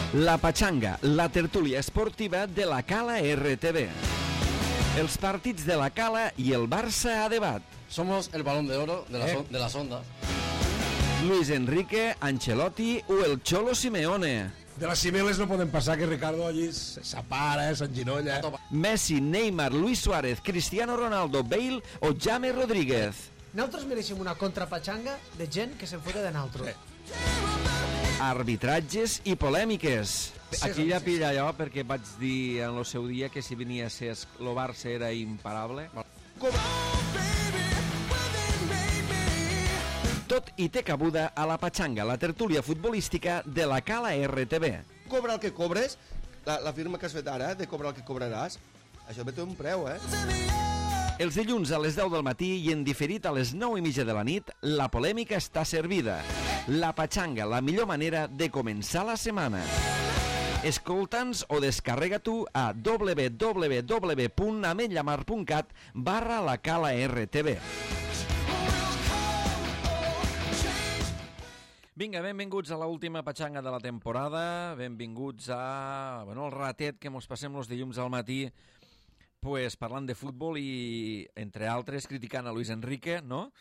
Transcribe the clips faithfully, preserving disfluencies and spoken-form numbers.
La Pachanga, la tertúlia esportiva de la Cala R T V. Els partits de la Cala i el Barça a debat. Somos el balón de oro de, la eh? son, de las ondas. Luis Enrique, Ancelotti o el Cholo Simeone. De les cimeles no podem passar que Ricardo allí s'apara, s'enginolla. Messi, Neymar, Luis Suárez, Cristiano Ronaldo, Bale o James Rodríguez. Nosaltres mereixem una contrapatxanga de gent que se'n fota de nosaltres. Sí. Arbitratges i polèmiques. Aquí ja pilla allò perquè vaig dir en el seu dia que si venia a ser el Barça era imparable. Tot i té cabuda a la Pachanga, la tertúlia futbolística de la Cala R T V. Cobra el que cobres, la, la firma que has fet ara de cobrar el que cobraràs, això ve té un preu, eh? Els dilluns a les deu del matí i en diferit a les nou i mitja de la nit, la polèmica està servida. La Pachanga, la millor manera de començar la setmana. Escolta'ns o descarrega tu a w w w punt ametlla punt cat barra la Cala R T V. Vinga, benvinguts a l'última Pachanga de la temporada, benvinguts a bueno, el ratet que mos passem els dilluns al matí pues, parlant de futbol i, entre altres, criticant a Luis Enrique, no?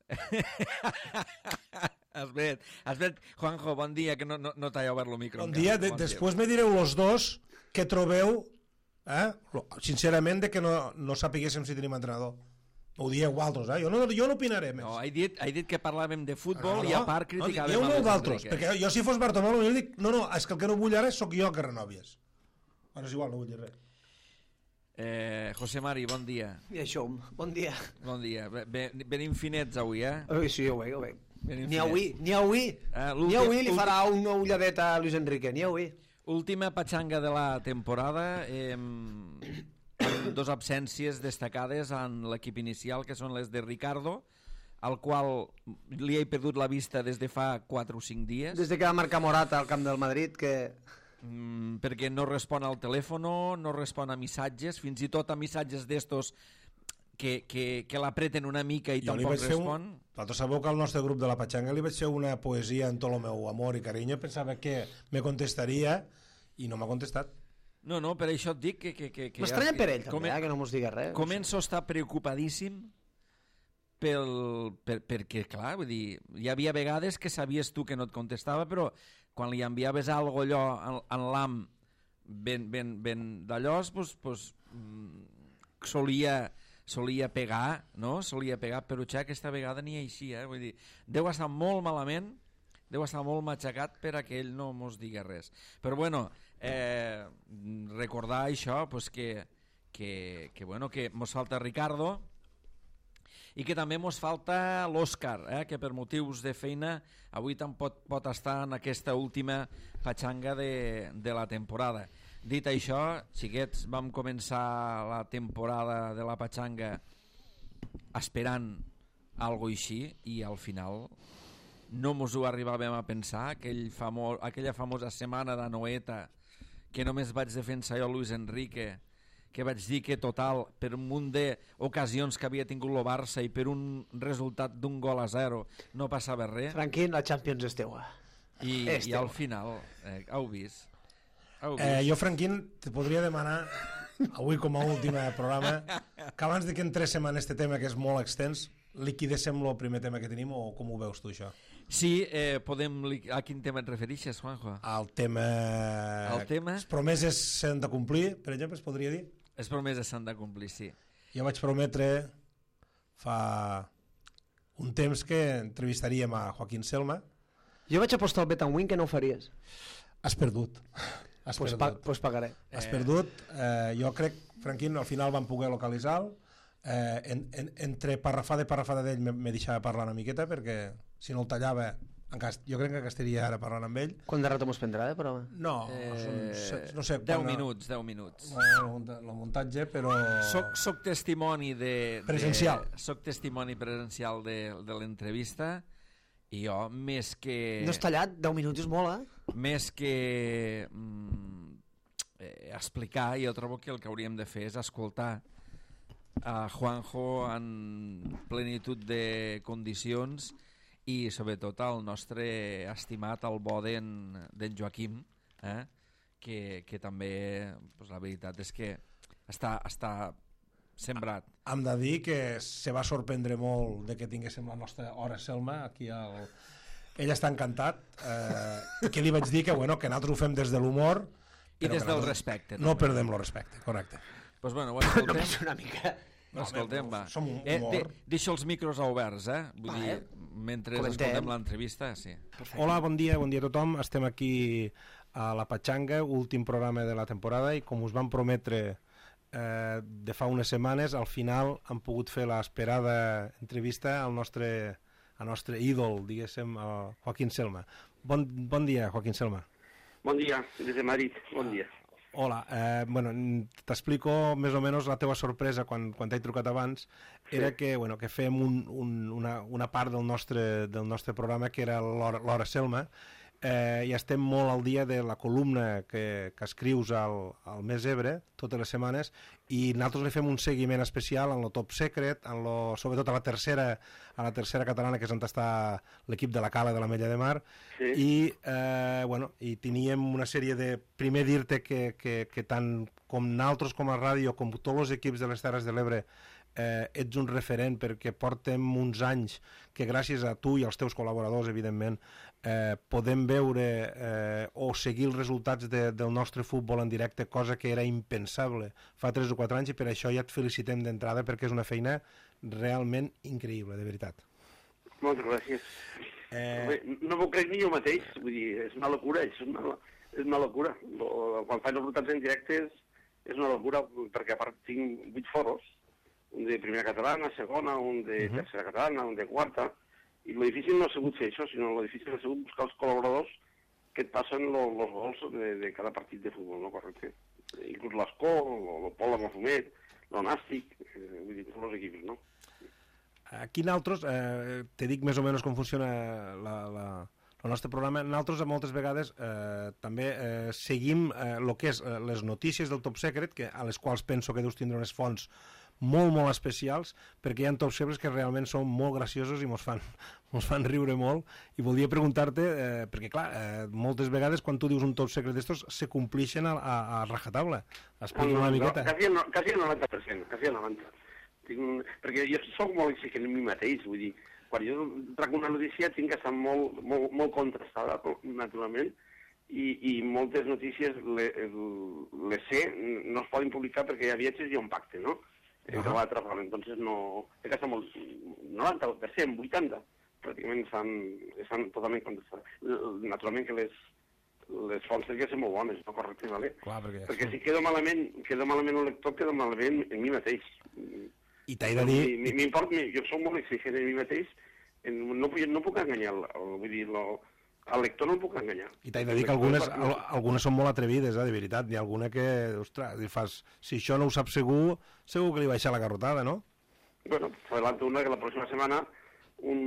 has vet, has vet, Juanjo, bon dia, que no, no, no t'ha obert el micro. Bon dia, de, bon després dia. Me direu los dos què trobeu, eh? sincerament, de que no, no sapiguéssim si tenim entrenador. Ho dieu altres, eh? Jo no, jo no opinaré més. No, he dit, he dit que parlàvem de futbol no, no, i a part criticàvem no, a Luis altres, Enrique. perquè jo si fos Bartomeu jo dic, no, no, és que el que no vull ara sóc jo que renovies. Ara és igual, no vull dir res. Eh, José Mari, bon dia. I això, bon dia. Bon dia. Ben, benim finets avui, eh? Ui, sí, ho veig, ho veig. Benim ni avui, ni avui. Ah, ni avui li farà una ulladet a Luis Enrique, ni avui. Última Pachanga de la temporada, eh, dos absències destacades en l'equip inicial, que són les de Ricardo, al qual li he perdut la vista des de fa quatre o cinc dies. Des de que va marcar Morata al camp del Madrid, que... Mm, perquè no respon al telèfon, no respon a missatges, fins i tot a missatges d'estos que, que, que l'apreten una mica i jo tampoc respon. Un... Vosaltres sabeu que al nostre grup de la Pachanga li vaig fer una poesia en tot el meu amor i carinyo, pensava que me contestaria i no m'ha contestat. No, no, per això et dic que... que, que, que m'estranya per ell, també, come... eh, que no mos diga res. Començo a estar preocupadíssim pel, per, perquè, clar, vull dir, hi havia vegades que sabies tu que no et contestava, però quan li enviaves algo allò en, en l'am ben, ben, ben d'allòs, pues, pues, solia, solia pegar, no? Solia pegar, però ja aquesta vegada ni així, eh? Vull dir, deu estar molt malament, deu estar molt matxacat per a que ell no mos digui res. Però bueno, eh, recordar això, pues que, que, que, bueno, que mos falta Ricardo, i que també mos falta l'Òscar, eh, que per motius de feina avui tampoc pot estar en aquesta última Pachanga de, de la temporada. Dit això, xiquets, vam començar la temporada de la Pachanga esperant algo així i al final no mos ho arribàvem a pensar. Aquell famo, aquella famosa setmana de Noeta que només vaig defensar jo Luis Enrique, que vaig dir que total, per un munt d'ocasions que havia tingut el Barça i per un resultat d'un gol a zero no passava res. Franquín, la Champions és teua. I, i al final, eh, heu vist? Heu vist? Eh, jo, Franquín, te podria demanar avui com a últim programa que abans de que entréssem en este tema que és molt extens, liquidéssim el primer tema que tenim, o com ho veus tu això? Sí, eh, podem... A quin tema et referixes, Juanjo? El tema... El tema? Les promeses s'han de complir, per exemple, es podria dir? Les promeses s'han de complir, sí. Jo vaig prometre fa un temps que entrevistaríem a Joaquín Selma. Jo vaig apostar al bet and win que no ho faries. Has perdut. Has pues, perdut. pa, pues pagaré. Has eh... perdut. Eh, jo crec, Franquín, al final van poder localitzar-lo. Eh, en, en, entre parrafada i parrafada d'ell me, me deixava parlar una miqueta, perquè si no el tallava Cast... jo crec que estaria ara parlant amb ell. Quant de rato mos prendrà, eh, però? No, eh... són, no sé deu minuts, deu minuts. El muntatge, però... Soc, soc testimoni de... Presencial. De, soc testimoni presencial de, de l'entrevista i jo, més que... No és tallat, deu minuts és molt, eh? Més que mm, eh, explicar, jo trobo que el que hauríem de fer és escoltar a Juanjo en plenitud de condicions i sobretot al nostre estimat, el bo d'en Joaquim, eh? que, que també pues, la veritat és que està, està sembrat. Hem de dir que se va sorprendre molt de que tinguéssim la nostra hora Selma aquí al... Ell està encantat, eh, que li vaig dir que, bueno, que nosaltres ho fem des de l'humor I des del respecte. No perdem el respecte, correcte. Pues bueno, ho escoltem. Només una mica. No, escoltem, va. Som un Eh, humor. de, deixo els micros oberts, eh? Vull Va, dir, eh? mentre Comentem. escoltem l'entrevista, sí. Perfecte. Hola, bon dia, bon dia a tothom. Estem aquí a La Patxanga, últim programa de la temporada, i com us vam prometre eh, de fa unes setmanes, al final hem pogut fer l'esperada entrevista al nostre, al nostre ídol, diguéssim, a Joaquín Selma. Bon, bon dia, Joaquín Selma. Bon dia, des de Madrid, bon dia. Hola, eh, bueno, t'explico més o menys la teva sorpresa quan, quan t'he trucat abans. Era que, bueno, que fem un, un, una, una part del nostre, del nostre programa que era l'Hora l'Hora Selma, eh, i estem molt al dia de la columna que, que escrius al, al Mes Ebre totes les setmanes, i nosaltres li fem un seguiment especial en lo Top Secret, en lo, sobretot a la tercera a la tercera catalana, que és on està l'equip de la Cala de la Mella de Mar, Sí. i, eh, bueno, i teníem una sèrie de... Primer dir-te que, que, que tant com nosaltres com a ràdio, com tots els equips de les Terres de l'Ebre, eh, ets un referent, perquè portem uns anys que gràcies a tu i als teus col·laboradors, evidentment, eh, podem veure eh, o seguir els resultats de, del nostre futbol en directe, cosa que era impensable fa tres o quatre anys, i per això ja et felicitem d'entrada, perquè és una feina realment increïble, de veritat. Moltes gràcies. Eh... Bé, no m'ho crec ni jo mateix, vull dir, és una locura, és una, és una locura. Lo- Quan faig els resultats en directe és, és una locura, perquè a part tinc vuit foros, un de primera catalana, segona, un de Mhm. tercera catalana, un de quarta, i lo difícil no ha sigut fer això, sinó lo difícil ha sigut buscar els col·laboradors que et passen los, los gols de, de cada partit de futbol, no? Correcte. Inclús l'Escó, el Pol amb el Fumet, l'Onàstic, eh, vull dir, tots els equips, no? Aquí nosaltres, eh, te dic més o menys com funciona la, la, el nostre programa. Nosaltres moltes vegades eh, també eh, seguim el eh, que és eh, les notícies del Top Secret, que, a les quals penso que deus tindre unes fonts molt, molt especials, perquè hi ha Top Secrets que realment són molt graciosos i mos fan, mos fan riure molt, i volia preguntar-te, eh, perquè clar, eh, moltes vegades quan tu dius un Top Secret d'estos se complixen a, a, a rajatabla. Explica una miqueta. Quasi el, quasi el noranta per cent, quasi el noranta per cent. Tinc un... Perquè jo soc molt exigent en mi mateix, vull dir, quan jo trac una notícia tinc que estar molt, molt, molt contrastada, naturalment, i, i moltes notícies le, les sé, no es poden publicar perquè hi ha viatges i hi ha un pacte, no? Uh -huh. L'altre, entonces no... He que estar molt... noranta per cent, vuitanta, pràcticament estan, estan totalment contrastades. Naturalment que les, les fonts tenen que ser molt bones, no correcte, vale? Clar, perquè... Perquè si quedo malament, quedo malament el lector, quedo malament en mi mateix. I t'he de dir... M'importa, jo soc molt exigent en mi mateix, en, no, puc- no puc enganyar, el, el, vull dir, lo, el lector no el puc enganyar. I t'he de dir que algunes, al, algunes són molt atrevides, eh, de veritat. N'hi ha alguna que, ostres, li fas, si això no ho sap segur, segur que li baixa la garrotada, no? Bueno, adelanto una que la pròxima setmana un,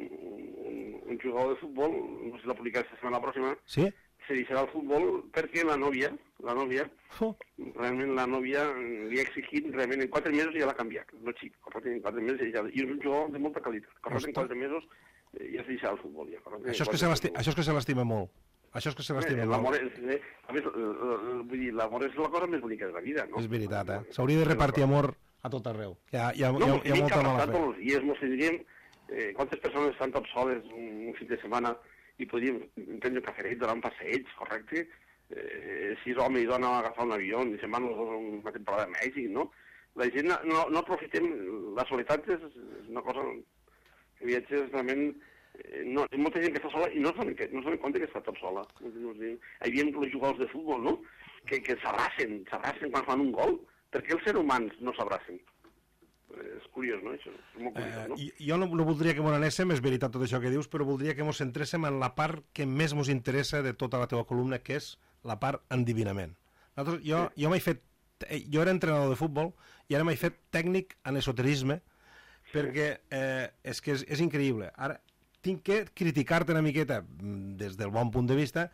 un, un jugador de futbol, no sé si la publicarà esta setmana la pròxima, Sí? se deixarà el futbol perquè la nòvia, la nòvia, Oh. realment la nòvia li ha exigit, realment en quatre mesos ja l'ha canviat, no xic, correcte, en quatre mesos ja, i és un jugador de molta qualitat, correcte, en Ostres. quatre mesos eh, ja se deixarà el futbol, ja, correcte. Això és, que se l'esti- això és que se l'estima molt. Això és que se l'estima Eh, molt. L'amor és, eh, a més, eh, eh, vull dir, l'amor és la cosa més bonica de la vida, no? És veritat, eh? S'hauria de repartir amor a tot arreu. Hi ha, hi ha, hi ha, No, hi ha molta mala fe. tots els dies, mos tindríem... Eh, quantes persones estan tot soles un, un fin de setmana i podríem prendre un caferet, donar un passeig, correcte? Eh, si és home i dona a agafar un avió i se'n van els dos a una temporada a Mèxic, no? La gent no, no, no aprofitem... La soledat és, és una cosa... Que viatges realment... Eh, no, hi ha molta gent que està sola i no s'han no s'han compte que està tot sola. No sé, hi havia els jugadors de futbol, no? Que, que s'abracen, s'abracen quan fan un gol. Per què els seres humans no s'abracen? Eh, és curiós, no? Això és molt curiós, Eh, no? i- jo no, no voldria que m'ho anéssim, és veritat tot això que dius, però voldria que ens centréssim en la part que més ens interessa de tota la teva columna, que és la part endivinament. Nosaltres, jo jo m'he fet... eh, Jo era entrenador de futbol i ara m'he fet tècnic en esoterisme, perquè eh, és que és, és increïble. Ara, tinc que criticar-te una miqueta mm, des del bon punt de vista,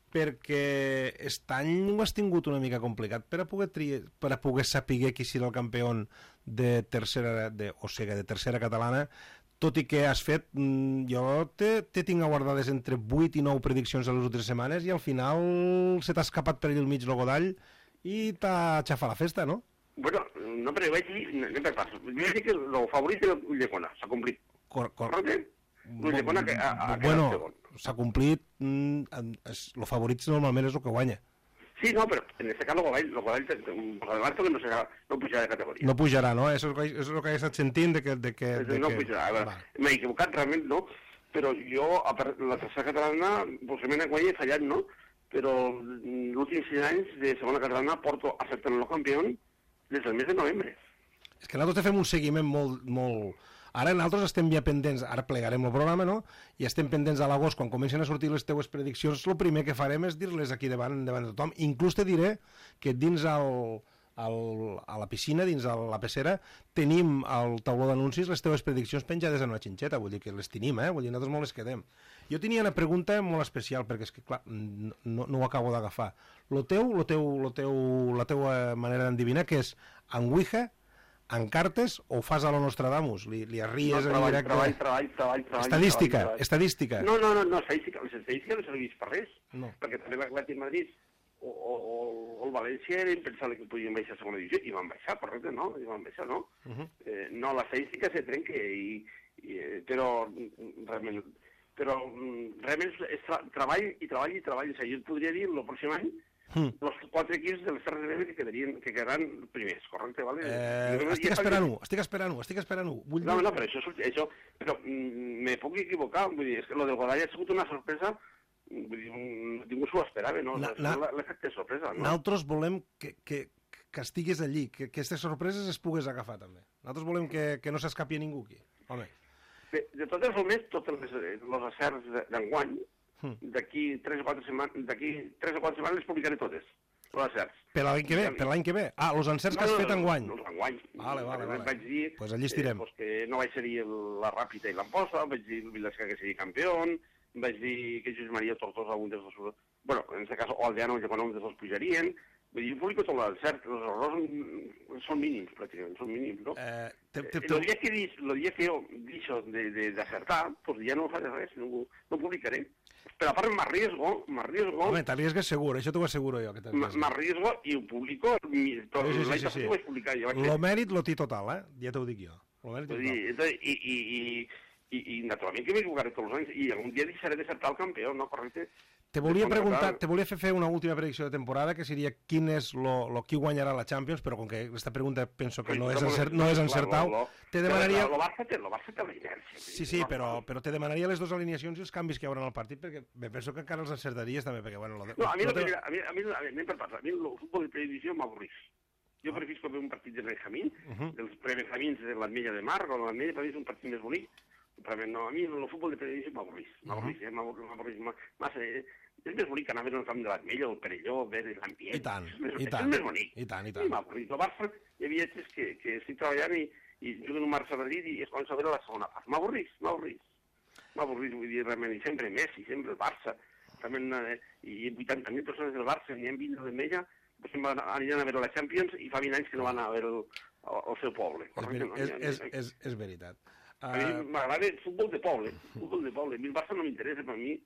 perquè aquest any ho has tingut una mica complicat per a poder, triar, per a poder saber qui serà el campió de tercera, de, o sigui, de tercera catalana. tot i que has fet, jo te, te tinc guardades entre vuit i nou prediccions de les últimes setmanes i al final se t'ha escapat per allà al mig el Godall i t'ha aixafat la festa, no? Bueno, no, però jo vaig dir, anem per parts, jo vaig dir que el favorit era Ulldecona, s'ha complit. Cor, cor... Correcte? L'Ulldecona ha, ha, ha quedat bueno, segon. S'ha complit, el favorit normalment és el que guanya. Sí, no, però en aquest cas el Godall, el Godall per davant que no, serà, no pujarà de categoria. No pujarà, no? Això és el que he estat sentint de que... De que, de no que... pujarà, m'he equivocat realment, no? Però jo, a la tercera catalana, possiblement a guanya he fallat, no? Però els últims sis anys de segona catalana porto acertant el campió des del mes de novembre. És que nosaltres fem un seguiment molt... molt... Ara nosaltres estem ja pendents, ara plegarem el programa, no? I estem pendents a l'agost, quan comencen a sortir les teues prediccions, el primer que farem és dir-les aquí davant, davant de tothom. Inclús te diré que dins el, el, a la piscina, dins la pecera, tenim al tauló d'anuncis les teues prediccions penjades en una xinxeta, vull dir que les tenim, eh? Vull dir, nosaltres molt les quedem. Jo tenia una pregunta molt especial, perquè és que, clar, no, no ho acabo d'agafar. Lo teu, lo teu, lo teu, la teua manera d'endevinar, que és en Ouija, en cartes, o ho fas a lo Nostradamus? Li, li arries no, treball, en directe? Treball, treball, treball, treball. Estadística, treball, treball. estadística. No, no, no, no, estadística, les estadístiques no serveix per res, no. Perquè també l'Atlètic Madrid o, o, o el València eren pensant que podien baixar a segona divisió, i van baixar, correcte, no? I van baixar, no? Uh -huh. eh, no, l'estadística se trenca, i, i, però realment, però realment és tra treball i treball i treball. O sigui, jo et podria dir el pròxim any Mm. els quatre equips de les Terres de l'Ebre que, quedarien, que quedaran primers, correcte? Vale? Eh, estic esperant-ho, estic esperant-ho, estic esperant-ho. Vull no, dir... no, però això, això però mm, me puc equivocar, vull dir, és que lo del Godall ha sigut una sorpresa, vull dir, ningú s'ho esperava, no? L'efecte sorpresa, no? Nosaltres volem que, que, que estiguis allí, que, que aquestes sorpreses es pugues agafar, també. Nosaltres volem que, que no s'escapi a ningú aquí, home. Bé, de totes formes, tots els, els acerts d'enguany, d'aquí tres o quatre setmanes, d'aquí tres o quatre setmanes les publicaré totes, els encerts. Per l'any que ve, per l'any que ve. Ah, els encerts que has fet enguany. Els enguany. Vale, vale, vale. Vaig dir pues allí estirem. Eh, pues que no vaig ser la Ràpita i l'Amposta, vaig dir el Vilasca que seria campió, vaig dir que Josep Maria Tortosa, un dels dos... Bueno, en aquest cas, o Aldeano o Llevant, un dels dos pujarien. Vull dir, jo publico tot l'encert, els errors són mínims, pràcticament, són mínims, no? Eh, te, te, te... El dia que, el dia que jo deixo d'acertar, doncs ja no faré res, no, no publicaré. Però a part m'arriesgo, m'arriesgo... Home, t'arriesgues segur, això t'ho asseguro jo. M'arriesgo i ho publico, tot sí, sí, l'any sí, sí. ho vaig publicar. Jo vaig lo mèrit lo té total, eh? Ja t'ho dic jo. Lo mèrit total. I, i, i, i, i naturalment que m'equivocaré tots els anys, i algun dia deixaré de ser tal campió, no? Correcte? Te volia preguntar, te volia fer fer una última predicció de temporada, que seria quin és lo, lo qui guanyarà la Champions, però com que aquesta pregunta penso que no és, encert, no és encertau, te demanaria... El Barça té la inèrcia. Sí, sí, però, però te demanaria les dues alineacions i els canvis que hi haurà al partit, perquè me penso que encara els encertaries també, perquè, bueno... Lo de... No, a mi, no, te... a mi, a mi, a mi, per part, a mi el futbol de previsió m'avorrís. Jo preferisco fer un partit de Benjamín, uh -huh. dels pre-Benjamins de l'Ametlla de Mar, o l'Ametlla per mi és un partit més bonic. No, a mi el futbol de previsió m'avorrís, m'avorrís, uh -huh. eh? m'avorrís massa... Eh? És més bonic anar a veure el camp de l'Ametlla, el Perelló, veure l'ambient. I tant, és, i tant. És més bonic. I tant, i tant. I m'avorrís. El Barça, hi havia anys que, que estic treballant i, i juguen un Barça-Madrid i es comença a veure la segona part. M'avorrís, m'avorrís. M'avorrís, vull dir, realment, i sempre Messi, sempre el Barça. Realment, eh, i vuitanta mil persones del Barça, n'hi ha vint de l'Ametlla, aniran a veure la Champions i fa vint anys que no van a veure el, el, el seu poble. És, és, és, és veritat. A mi m'agrada el futbol de poble, futbol de poble. A mi el Barça no m'interessa, per mi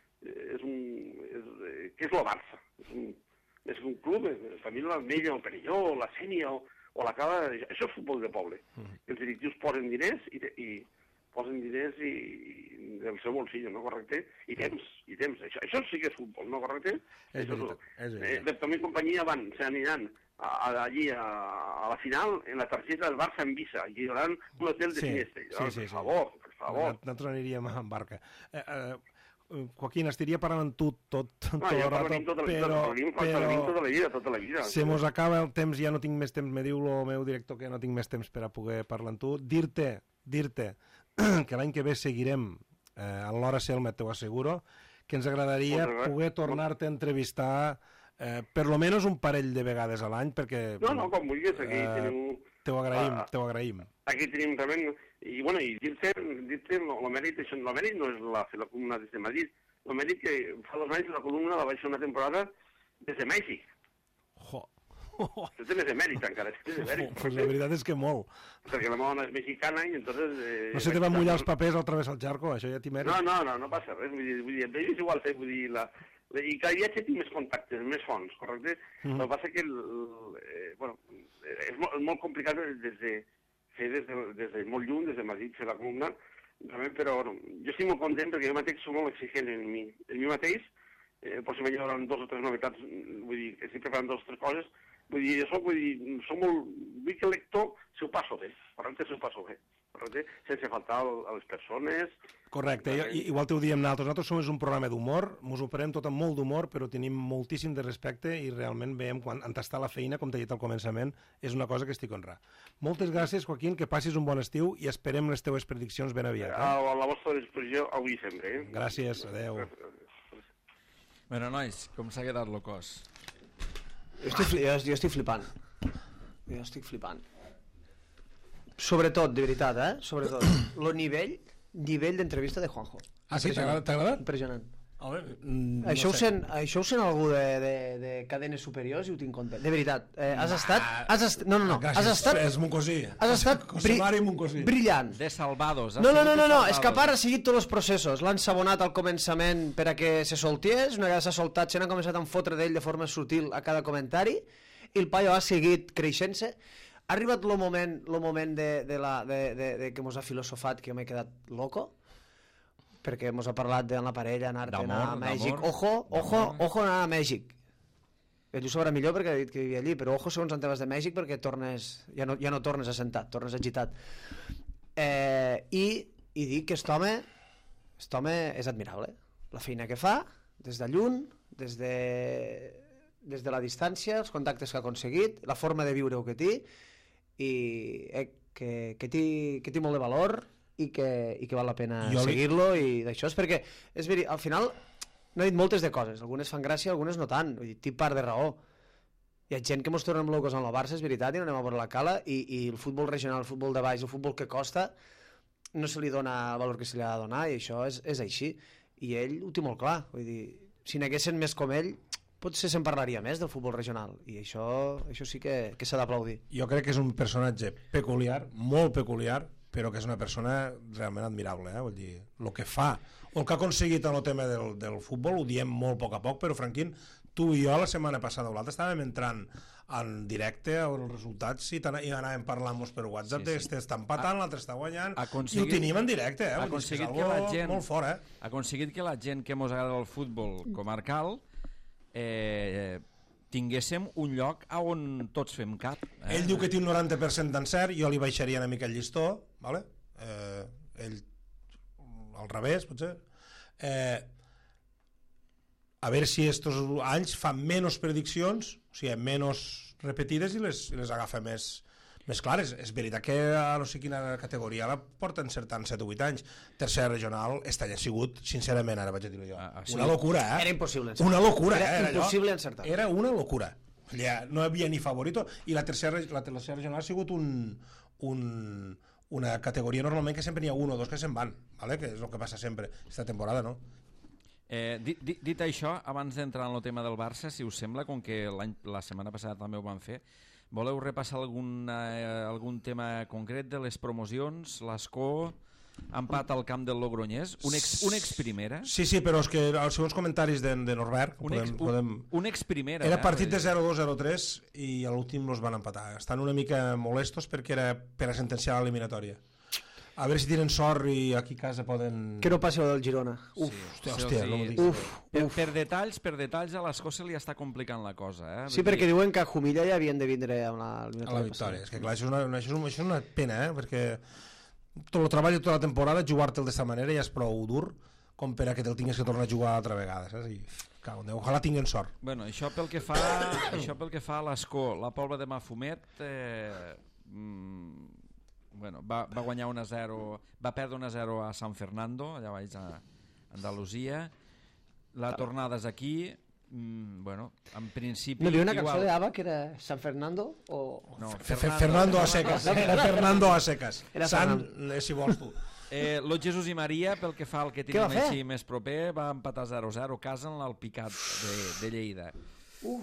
és un... És, què és el Barça? És un, és un club, la família l'Ametlla, el Perelló, la Sènia o, o la Cava... Això és futbol de poble. Mm. Els directius posen diners i, i posen diners i, i del seu bolsillo, no? Correcte? I temps, i temps. Això, això sí que és futbol, no? Correcte? És veritat, és veritat. Eh, Bertomeu i companyia van, s'aniran allí a, a la final en la targeta del Barça en Visa i hi haurà un hotel de sí, cinc estrelles. Sí, sí, per sí. favor, per favor. Nosaltres aniríem en barca. Eh, eh, Joaquín, estaria parlant amb tu tot, tot no, el ja rato, tota, però, tota, però tota la vida, tota la vida. Se mos acaba el temps, ja no tinc més temps, me diu el meu director que no tinc més temps per a poder parlar amb tu. Dir-te, dir-te que l'any que ve seguirem eh, en l'Hora Selma, t'ho asseguro, que ens agradaria poder tornar-te a entrevistar eh, per lo menos un parell de vegades a l'any, perquè... No, no, com vulguis, aquí eh, tenim... T'ho agraïm, uh, t'ho agraïm. Aquí tenim realment... I, bueno, i dir-te, dir-te, el mèrit, això, el mèrit no és la, la columna des de Madrid, el mèrit que fa dos anys la columna la vaig fer una temporada des de Mèxic. Jo. Això té més de mèrit, encara. Té de mèrit. Pues la veritat és que molt. Perquè la meva dona és mexicana i entonces... Eh, No se te van mullar els papers al través del charco, això ja t'hi mèrit. No, no, no, no passa res. Vull dir, vull dir, amb ells és igual, eh? Vull dir, la, la, i cada viatge tinc més contactes, més fonts, correcte? Mm. El que passa que, el, eh, bueno, és molt, molt complicat des de, fer des de, des de molt lluny, des de Madrid, fer la columna, realment, però bueno, jo estic molt content perquè jo mateix soc molt exigent en mi, en mi mateix, eh, possiblement hi haurà dos o tres novetats, vull dir, que estic preparant dues o tres coses, vull dir, jo soc, vull dir, soc molt... Vull que el lector se ho passo bé, correcte, se ho passo bé, correcte, sense faltar a les persones... Correcte, I, igual t'ho diem nosaltres, nosaltres som un programa d'humor, ens ho farem tot amb molt d'humor, però tenim moltíssim de respecte i realment veiem quan entestar la feina, com t'he dit al començament, és una cosa que estic honrar. Moltes gràcies, Joaquín, que passis un bon estiu i esperem les teves prediccions ben aviat. Eh? A la vostra disposició avui sempre. Eh? Gràcies, adeu. Bueno, nois, com s'ha quedat el cos? Jo estic, jo, jo estic flipant. Jo estic flipant. Sobretot, de veritat, eh? Sobretot. Lo nivell, nivell d'entrevista de Juanjo. Ah, sí? T'ha agradat? T'ha agradat? Impressionant. Home, mm, Això, no ho sé. sent, això ho sent algú de, de, de cadenes superiors i ho tinc compte. De veritat. Eh, has estat... Has est... No, no, no. Gràcies, Has estat... és mon cosí. Has estat bri... Cosimari mon cosí. brillant. De salvados. No, no, no, no, no, és que a part ha seguit tots els processos. L'han sabonat al començament per a que se soltés, una vegada s'ha soltat se n'ha començat a enfotre d'ell de forma sutil a cada comentari, i el paio ha seguit creixent-se. Ha arribat el moment, lo moment de, de, la, de, de, de que mos ha filosofat, que jo m'he quedat loco, perquè mos ha parlat de la parella, anar-te'n a Mèxic. Ojo, ojo, ojo anar a Mèxic. Ell ho sabrà millor perquè ha dit que vivia allí, però ojo segons en temes de Mèxic perquè tornes, ja no, ja no tornes assentat, tornes agitat. Eh, i, I dic que aquest home, aquest home és admirable. La feina que fa, des de lluny, des de, des de la distància, els contactes que ha aconseguit, la forma de viure que té, i eh, que, que, té, que té molt de valor, i que, i que val la pena Jo li- seguir-lo i d'això és perquè és veri, al final n'ha dit moltes de coses, algunes fan gràcia, algunes no tant, vull dir, té part de raó. Hi ha gent que mos tornem locos amb el Barça, és veritat, i no anem a veure la cala, i, i el futbol regional, el futbol de baix, el futbol que costa, no se li dona el valor que se li ha de donar, i això és, és així. I ell ho té molt clar, vull dir, si n'haguessin més com ell, potser se'n parlaria més del futbol regional, i això, això sí que, que s'ha d'aplaudir. Jo crec que és un personatge peculiar, molt peculiar, però que és una persona realment admirable, eh? Vull dir, el que fa, o el que ha aconseguit en el tema del, del futbol, ho diem molt a poc a poc, però Franquín, tu i jo la setmana passada o l'altra estàvem entrant en directe a veure els resultats i, i anàvem parlant-nos per WhatsApp, sí, sí. Este està empatant, l'altre està guanyant, i ho tenim en directe, eh? Ha Vull dir, és aconseguit que la gent, molt fort, eh? ha aconseguit que la gent que mos agrada el futbol comarcal eh, tinguéssim un lloc a on tots fem cap. Eh? Ell diu que té un noranta per cent d'encert, jo li baixaria una mica el llistó, vale? eh, ell al revés, potser. Eh, a veure si estos anys fa menys prediccions, o sigui, menys repetides i les, i les agafa més, més clares. És veritat que a no sé quina categoria la porten encertant set o vuit anys. Tercera regional, este any ha sigut, sincerament, ara vaig a dir-ho jo, Ah, sí. una locura, eh? Era impossible encertar. Una locura, Era eh? Era impossible allò. encertar. Era una locura. Ja, no hi havia ni favorito, i la tercera, la tercera regional ha sigut un, un, una categoria normalment que sempre n'hi ha un o dos que se'n van, ¿vale? Que és el que passa sempre esta temporada, no? Eh, dit, dit, dit això, abans d'entrar en el tema del Barça, si us sembla, com que la setmana passada també ho van fer, voleu repassar algun, eh, algun tema concret de les promocions, l'Escó, empat al camp del Logroñés, un ex, un ex primera? Sí, sí, però és que els segons comentaris de, de Norbert Un ex, podem, un, podem... un ex primera. Era eh? partit de zero dos zero tres i a l'últim els van empatar. Estan una mica molestos perquè era per a sentenciar l'eliminatòria. A veure si tenen sort i aquí a casa poden... Que no passi del Girona. Uf, Sí, hòstia, sí, hòstia, sí. no m'ho diguis. uf, Per, uf. per detalls, per detalls a l'Escó se li està complicant la cosa. Eh? Sí, perquè diuen que a Jumilla ja havien de vindre amb la, A la victòria. És que clar, això és una, això és una, això és una pena, eh? Perquè tot el treball de tota la temporada, jugar-te'l d'esta manera ja és prou dur com per a que te'l tingues que tornar a jugar altra vegada, saps? I, cago en Déu, ojalà tinguin sort. Bueno, això pel que fa, això pel que fa a l'Escó, la Pobla de Mafumet eh, mm, bueno, va, va guanyar un a zero, va perdre un a zero a San Fernando, allà baix a Andalusia. La tornada és aquí, mm, bueno, en principi... No hi havia una igual. cançó d'Ava que era San Fernando o... No, Fe- Fe- Fernando a secas. Era Fernando a secas. Era Sant, Fernando. eh, si vols tu. Eh, Lot Jesús i Maria, pel que fa al que Què va tenim fer? així més proper, va empatar zero a zero, casa en l'Alpicat de, de Lleida. Uf,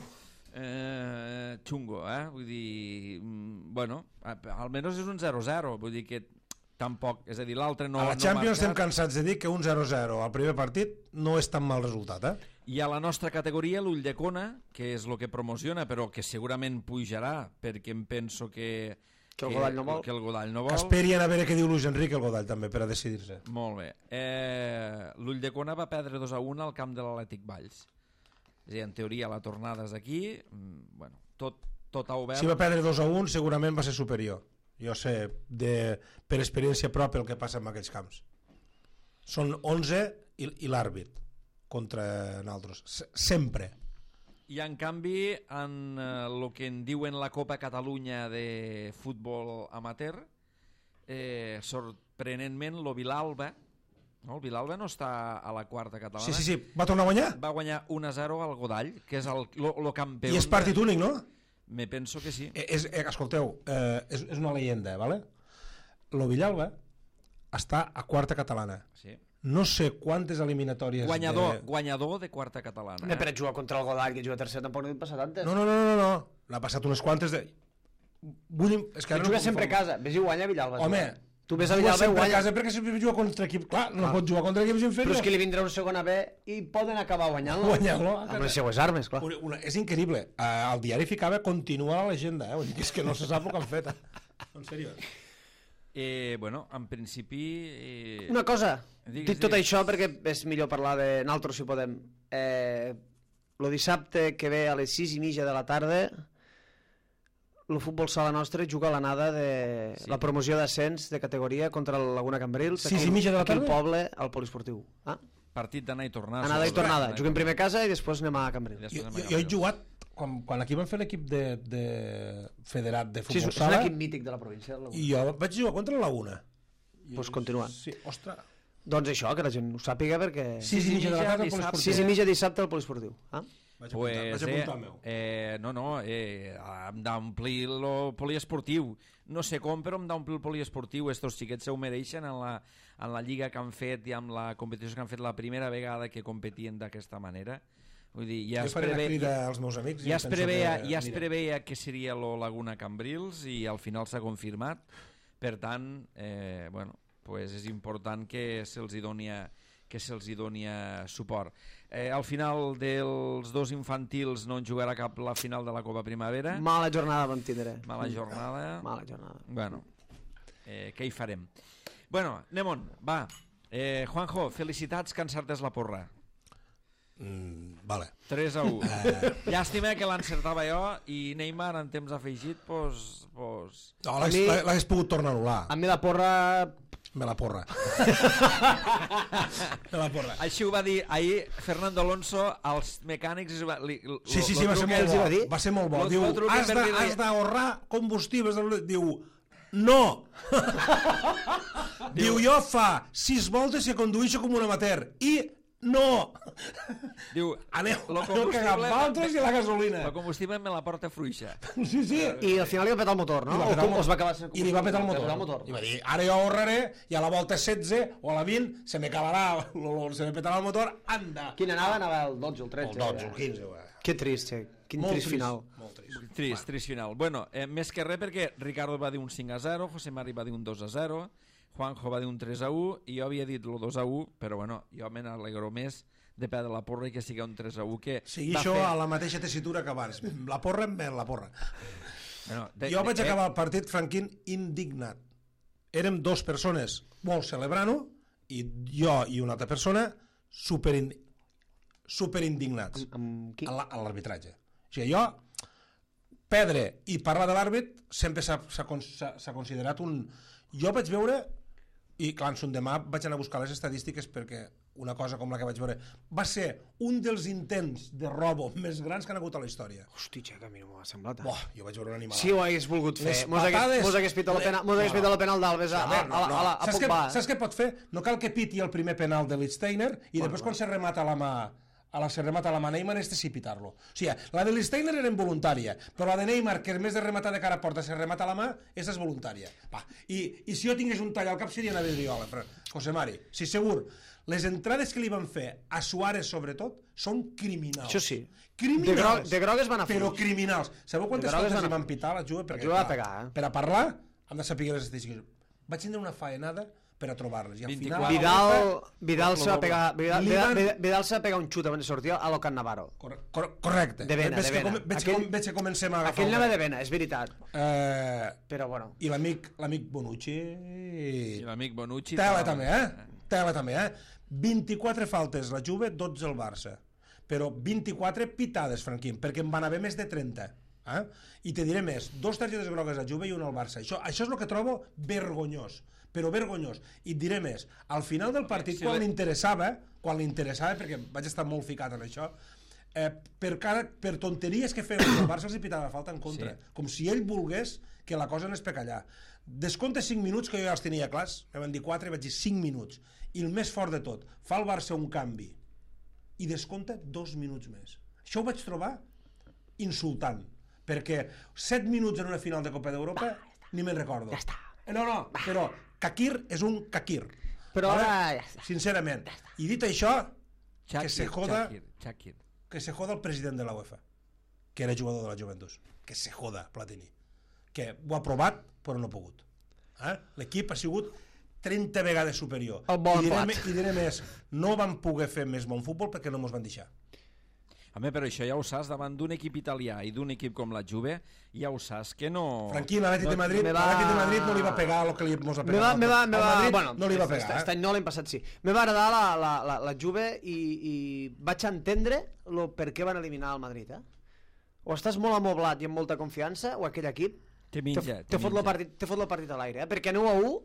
eh, xungo, eh? Vull dir, mm, bueno, almenys és un zero zero, vull dir que tampoc, és a dir, l'altre no... A la no Champions marcat. estem cansats de dir que un zero zero al primer partit no és tan mal resultat, eh? I a la nostra categoria l'Ulldecona, que és el que promociona, però que segurament pujarà, perquè em penso que... Que el Godall no vol. Que el Godall no Que vol. esperien a veure què diu Luis Enrique el Godall també per a decidir-se. Molt bé. Eh, L'Ulldecona va perdre dos a un al camp de l'Atlètic Valls. És a dir, en teoria la tornada és aquí, mm, bueno, tot, tot ha obert. Si va perdre dos a un segurament va ser superior. Jo sé de, per experiència pròpia el que passa en aquells camps. Són onze i, i l'àrbit contra nosaltres. Se, sempre. I en canvi, en el eh, que en diuen la Copa Catalunya de futbol amateur, eh, sorprenentment, el Vilalba, no? El Vilalba no està a la quarta catalana. Sí, sí, sí. Va tornar a guanyar? Va guanyar un a zero al Godall, que és el, lo, lo campió. I és partit únic, no? Me penso que sí. Eh, és, eh, escolteu, eh, és, és una leyenda, ¿vale? Lo Villalba està a quarta catalana. Sí. No sé quantes eliminatòries... Guanyador, de... guanyador de quarta catalana. Eh? Per jugar contra el Godall, que juga a tercera, tampoc no hi passa tantes. No, no, no, no, no. L'ha passat unes quantes de... Vull... És que que ara juga no sempre a casa. Ves i guanya Villalba. Home, tu ves a juga Villalba i sempre a guanya. casa perquè sempre juga contra equip... Clar, no pot jugar contra equips inferiors. Però és que li vindrà un segon a B i poden acabar guanyant-lo. Guanyant-lo. Amb les seues armes, clar. Una, una, és increïble. Uh, el diari ficava continua la llegenda, eh? Vull dir que és que no se sap el que han fet. En sèrio. Eh, bueno, en principi... Eh... Una cosa, Digues, dic tot digues. això perquè és millor parlar de naltros si podem. Eh, lo dissabte que ve a les sis i mitja de la tarda el futbol sala nostra juga a l'anada de Sí. la promoció d'ascens de categoria contra el Laguna Cambrils Sis i mitja de la aquí al tarda? poble, al poliesportiu. Ah? Partit d'anar i tornar. Anada i suposo. tornada. Anar i Juguem tornar. primer a casa i després anem a I Cambrils. després Jo, anem a jo, jo he Cambrils. jugat, quan, quan aquí van fer l'equip de, de federat de Sí, futbol és, és un sala, equip mític de la província. del Laguna. i jo vaig jugar contra la Laguna. Pues continua. Sí, ostres. Doncs això, que la gent ho sàpiga perquè... Sis i mitja de la tarda al dissabte. poliesportiu. sis i mitja dissabte al poliesportiu. Ah? Vaig apuntar, Pues, vaig apuntar el meu. eh, eh, no, no, eh, hem d'omplir el poliesportiu. No sé com, però hem d'omplir el poliesportiu. Estos xiquets se ho mereixen en la, en la lliga que han fet i amb la competició que han fet la primera vegada que competien d'aquesta manera. Vull dir, ja Jo es, faré una preveia, crida als meus amics. i ja es, penso preveia, que ja es anirem. preveia que seria lo Laguna Cambrils i al final s'ha confirmat. Per tant, eh, bueno, pues és important que se'ls hi doni que se'ls hi doni suport. Eh, al final dels dos infantils no en jugarà cap la final de la Copa Primavera. Mala jornada vam tindre. Mala jornada. Mala jornada. Bueno, eh, què hi farem? Bueno, anem on, va. Eh, Juanjo, felicitats que encertés la porra. Mm, vale. tres a u. Llàstima que l'encertava jo i Neymar en temps afegit, pues, pues... No, A mi- l'hagués l'hagués pogut tornar a anul·lar. A mi la porra... Me la porra. Me la porra. Així ho va dir ahir Fernando Alonso als mecànics. i Va, li, lo, Sí, sí, sí, lo va ser truquen- molt els hi va bo. dir? Va ser molt bo. Los Diu, va trucar has per de- dir-li- has d'ahorrar combustibles. Diu, no! Diu, jo fa sis voltes que conduïixo com un amateur. I no! Diu, Aneu, lo aneu cagar amb altres i la gasolina. La combustible me la porta fluixa. Sí, sí. I al final li va petar el motor, no? I, va O petar el com- o es va acabar... motor. I li va petar el Va motor. petar el motor. I va dir, ara jo ahorraré i a la volta setze o a la vint se me acabarà, se me petarà el motor, anda. Quin anava? Anava el dotze, el tretze. El dotze, el quinze. Ué. Que trist, eh? Quin Molt trist final. Molt trist. Trist, trist final. Bueno, eh, més que res perquè Ricardo va dir un cinc a zero, José Mari va dir un dos a zero, Juanjo va dir un tres a u i jo havia dit el dos a u, però bueno, jo me n'alegro més de perdre la porra i que sigui un tres a u que Sigui va això fer... a la mateixa tessitura que abans. La porra em ven la porra. Bueno, de, Jo vaig de, acabar el partit, Franquín, indignat. Érem dos persones molt celebrant-ho i jo i una altra persona super, in, super indignats Amb, amb qui? a la- a l'arbitratge. O sigui, jo perdre i parlar de l'àrbit sempre s'ha s'ha con- s'ha- s'ha considerat un... Jo vaig veure, i clar, en demà vaig anar a buscar les estadístiques perquè una cosa com la que vaig veure va ser un dels intents de robo més grans que han hagut a la història. Hosti, que a mi no m'ha semblat. Eh? Boh, jo vaig veure un animal. Si ho hagués volgut fer, Les mos hagués, patades- mos hagués pitat la pena, mos hagués No, pitat la penal d'Alves a, a, a, a, a, a, a saps, què, Pogba. saps què pot fer? No cal que piti el primer penal de Lichtsteiner i després quan se remata la mà a la se remata la mà Neymar este sí pitar-lo. O sigui, la de Lichtsteiner era involuntària, però la de Neymar, que en més de rematar de cara a porta se remata la mà, aquesta és voluntària. Va. I, I si jo tingués un tall al cap seria una vidriola, però, José Mari, sí, segur. Les entrades que li van fer a Suárez, sobretot, són criminals. Això sí. Criminals. De, gro de grogues van a Però fluix. criminals. Sabeu quantes grogues faltes van hi a- van pitar a la Juve? Perquè, La Juve va clar, pegar, eh? Per a parlar, hem de saber les estadístiques. Vaig tindre una faenada per a trobar-les. I al final... vint-i-quatre. Vidal, Vidal se va pegar, Vidal, Li Vidal, van- Vidal, Vidal se va pegar un xut abans de sortir a lo Can Navarro. Corre, cor correcte. De vena, veig de que vena. com- Veig, Aquell- que, com- veig que comencem a agafar... Aquell el anava vel. de vena, és veritat. Eh, Però bueno. I l'amic l'amic Bonucci... I l'amic Bonucci... Tela també, eh? Tela també, eh? vint-i-quatre faltes la Juve, dotze el Barça. Però vint-i-quatre pitades, Franquín, perquè en van haver més de trenta. Eh? I te diré més, dos targetes grogues a Juve i una al Barça. Això, això és el que trobo vergonyós, però vergonyós. I et diré més, al final del partit, Sí, quan le- l'interessava, quan l'interessava, perquè vaig estar molt ficat en això, eh, per, cara, per tonteries que feien el Barça els hi pitava falta en contra. Sí. Com si ell volgués que la cosa anés per callar. Descompte cinc minuts, que jo ja els tenia clars, me van dir quatre i vaig dir cinc minuts. I el més fort de tot, fa el Barça un canvi i descompta dos minuts més. Això ho vaig trobar insultant, perquè set minuts en una final de Copa d'Europa ni me'n recordo. Ja està. No, no, però Kakir és un Kakir. Però Vale? ara ja està. Sincerament. I dit això, Shakir, que se joda- Shakir, Shakir. que se joda el president de la UEFA, que era jugador de la Juventus. Que se joda, Platini. Que ho ha provat, però no ha pogut. Eh? L'equip ha sigut trenta vegades superior. El bon I diré, plat. me- I diré més, no van poder fer més bon futbol perquè no mos van deixar. Home, però això ja ho saps, davant d'un equip italià i d'un equip com la Juve, ja ho saps que no... Tranquil, l'Atlètic de Madrid, me va- l'Atlètic de Madrid no li va pegar el que li mos va Me pegar. va, me va, me Al va, Madrid bueno, no li va este- pegar. Este Eh? any no, l'any passat sí. Me va agradar la, la, la, la Juve i, i vaig entendre lo per què van eliminar el Madrid, eh? O estàs molt amoblat i amb molta confiança, o aquell equip Te minja, te, te te fot minja. el partit, te fot el partit a l'aire, eh? Perquè en u a u,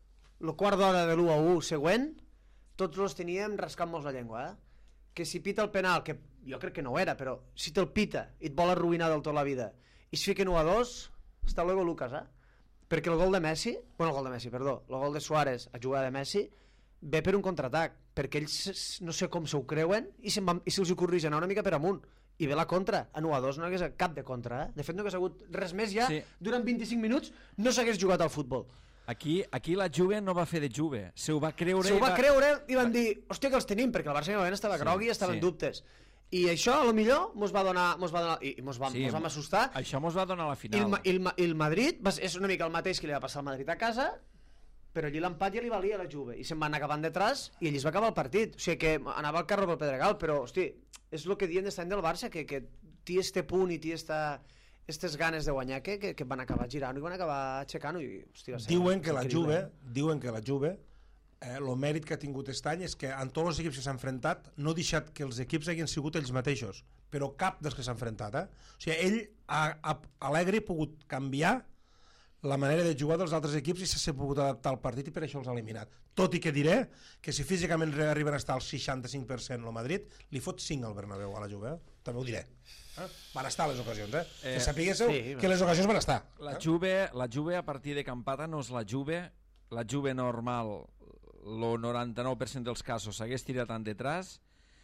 el quart d'hora de l'u a u següent, tots els teníem rascant-nos la llengua, eh? Que si pita el penal, que jo crec que no ho era, però si te'l pita i et vol arruïnar del tot la vida, i es fiquen u a dos, hasta luego Lucas, eh? Perquè el gol de Messi, bueno, el gol de Messi, perdó, el gol de Suárez a jugada de Messi, ve per un contraatac, perquè ells s- no sé com se ho creuen i se'ls van, i se'ls hi corrigen una mica per amunt, i ve la contra, en u a dos no hi hagués cap de contra, eh? De fet no hagués hagut res més ja, Sí. durant vint-i-cinc minuts no s'hagués jugat al futbol. Aquí, aquí la Juve no va fer de Juve, se ho va creure... Se ho i va creure i van dir, hòstia, que els tenim, perquè el Barça ja estava Sí, grogui i estava sí. en dubtes. I això, a lo millor, mos va donar, mos va donar i i mos vam, Sí, mos vam assustar. Això mos va donar la I el, final. Ma- i el, Ma- i el Madrid va, ser- és una mica el mateix que li va passar al Madrid a casa, però allí l'empat ja li valia a la Juve i se'n van acabant detrás i allí es va acabar el partit. O sigui que anava al carro pel Pedregal, però, hosti, és el que diuen d'este any del Barça, que, que té este punt i té esta, estes ganes de guanyar que, que, que van acabar girant i van acabar aixecant i, hosti, va ser Diuen que la increïble. Juve, diuen que la Juve, eh, el mèrit que ha tingut aquest any és que en tots els equips que s'han enfrontat no ha deixat que els equips hagin sigut ells mateixos, però cap dels que s'ha enfrontat, eh? O sigui, ell ha, ha, Alegre ha pogut canviar la manera de jugar dels altres equips i s'ha pogut adaptar al partit i per això els ha eliminat. Tot i que diré que si físicament arriben a estar al seixanta-cinc per cent el Madrid, li fot cinc al Bernabéu a la Juve, eh? També ho diré. Eh? Van estar les ocasions, eh? eh que sapiguéssiu sí, que les ocasions van estar. La eh? Juve, la Juve a partir de Campata no és la Juve, la Juve normal, el noranta-nou per cent dels casos s'hagués tirat en detrás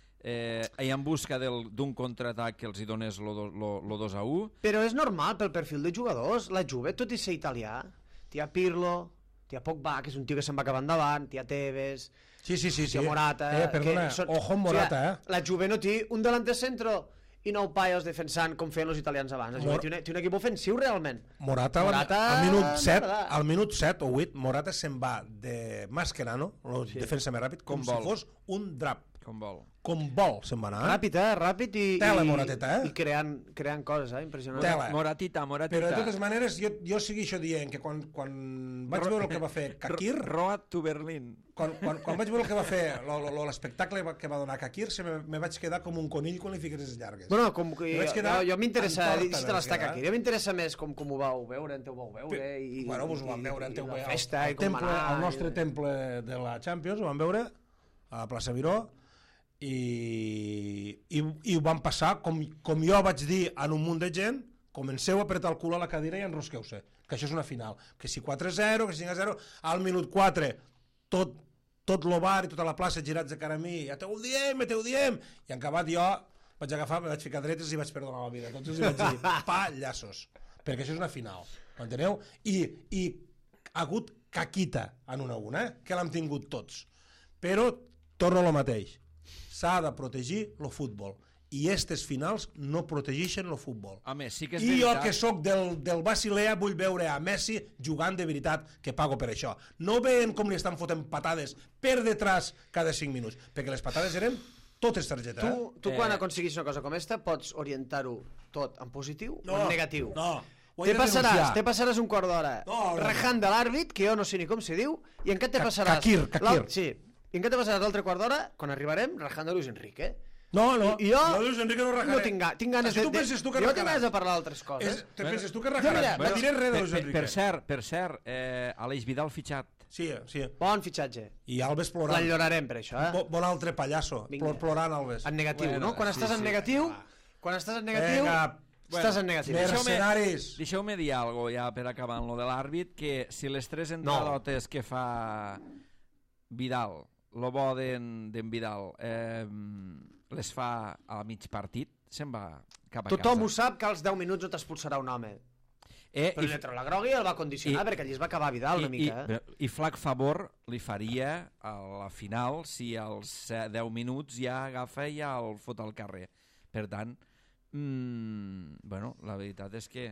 eh, i en busca del- d'un contraatac que els hi donés lo dos a u. Però és normal pel perfil de jugadors. La Juve, tot i ser italià, t'hi ha Pirlo, t'hi ha Pogba, que és un tio que se'n va acabar endavant, t'hi ha Tevez, Sí, sí, sí. sí. t'hi ha Morata... Eh, perdona, que són- ojo amb Morata, o sigui, eh? La Juve no té un delante centro i nou paios defensant com feien els italians abans. La Juve Mor- té, un, té un equip ofensiu realment. Morata, Morata, al minut set, m'agrada. al minut set o vuit, Morata se'n va de Mascherano, el sí. defensa més ràpid, com, Com si vol. fos un drap. Com vol. Com vol se'n va anar. Eh? Ràpid, eh? Ràpid i, Tela, i, Morateta, eh? i creant, creant coses, eh? Impressionant. Tela. Moratita, Moratita. Però de totes maneres, jo, jo segueixo dient que quan, quan vaig veure el que va fer Kakir, Road to Berlin. quan, quan, quan vaig veure el que va fer, lo- lo- lo- l'espectacle que va donar Kakir, se me, me vaig quedar com un conill quan li fiques les llargues. Bueno, com que Me vaig jo, quedar jo, jo m'interessa, en torta, si te vaig l'està quedar. aquí, jo m'interessa més com, com ho vau veure, en te ho vau veure, i, Bueno, vos ho vam i- veure en i teu, la al, festa, al, i com va temple, anar, al nostre i- temple de la Champions, ho vam veure a la plaça Miró, i, i, i ho van passar, com, com jo vaig dir a un munt de gent, comenceu a apretar el cul a la cadira i enrosqueu-se, que això és una final, que si quatre a zero, que si cinc a zero, al minut quatre, tot, tot lo bar i tota la plaça girats de cara a mi, ja te ho diem, ja te ho diem, i en acabat jo vaig agafar, me vaig ficar dretes i vaig perdonar la vida, tots els vaig dir, pallassos, perquè això és una final, m'enteneu? I, i ha hagut caquita en una a una, eh? Que l'hem tingut tots, però torno a lo mateix. s'ha de protegir el futbol. I aquestes finals no protegeixen el futbol. Home, sí que és I veritat. jo que sóc del, del Basilea vull veure a Messi jugant de veritat, que pago per això. No veient com li estan fotent patades per detrás cada cinc minuts, perquè les patades eren totes targetes. Tu, tu Eh. quan aconseguis una cosa com esta pots orientar-ho tot en positiu No, o en negatiu. no. Ho he Te de passaràs, denunciar. te passaràs un quart d'hora No, no, no. rajant de l'àrbit, que jo no sé ni com se diu, i en què te Ca- passaràs? Kakir, Kakir. l'al- Sí, i en què te passaràs l'altre quart d'hora, quan arribarem, rajant de Luis Enrique. No, no, I jo, no, Luis Enrique no rajaré. no tinc, ga- tinc ganes Si de... tu penses tu que jo tinc rajaràs. ganes de parlar d'altres És, coses. te penses tu que mira, rajaràs? No vaig- diré res de per, Luis per, Enrique. per cert, per cert eh, Aleix Vidal fitxat. Sí, sí. Bon fitxatge. I Alves plorant. L'enllorarem per això, eh? Bo- Bon altre pallasso. Vinga. Plor, plorant Alves. En negatiu, Bueno, no? Quan sí, estàs en sí. negatiu, quan estàs en negatiu, Vinga, estàs en negatiu. Mer- Deixeu-me Mercenaris. deixeu-me dir alguna cosa ja per acabar amb lo de l'àrbit, que si les tres entradotes que fa Vidal, lo bo d'en d'en Vidal, eh, les fa a mig partit, se'n va cap a Tothom ho casa. sap que als deu minuts no t'expulsarà un home. Eh, Però li treu la groga i el va condicionar, i- perquè allí es va acabar Vidal una I, mica, eh? i, I flac favor li faria a la final si als eh, deu minuts ja agafa i ja el fot al carrer. Per tant, mm, bueno, la veritat és que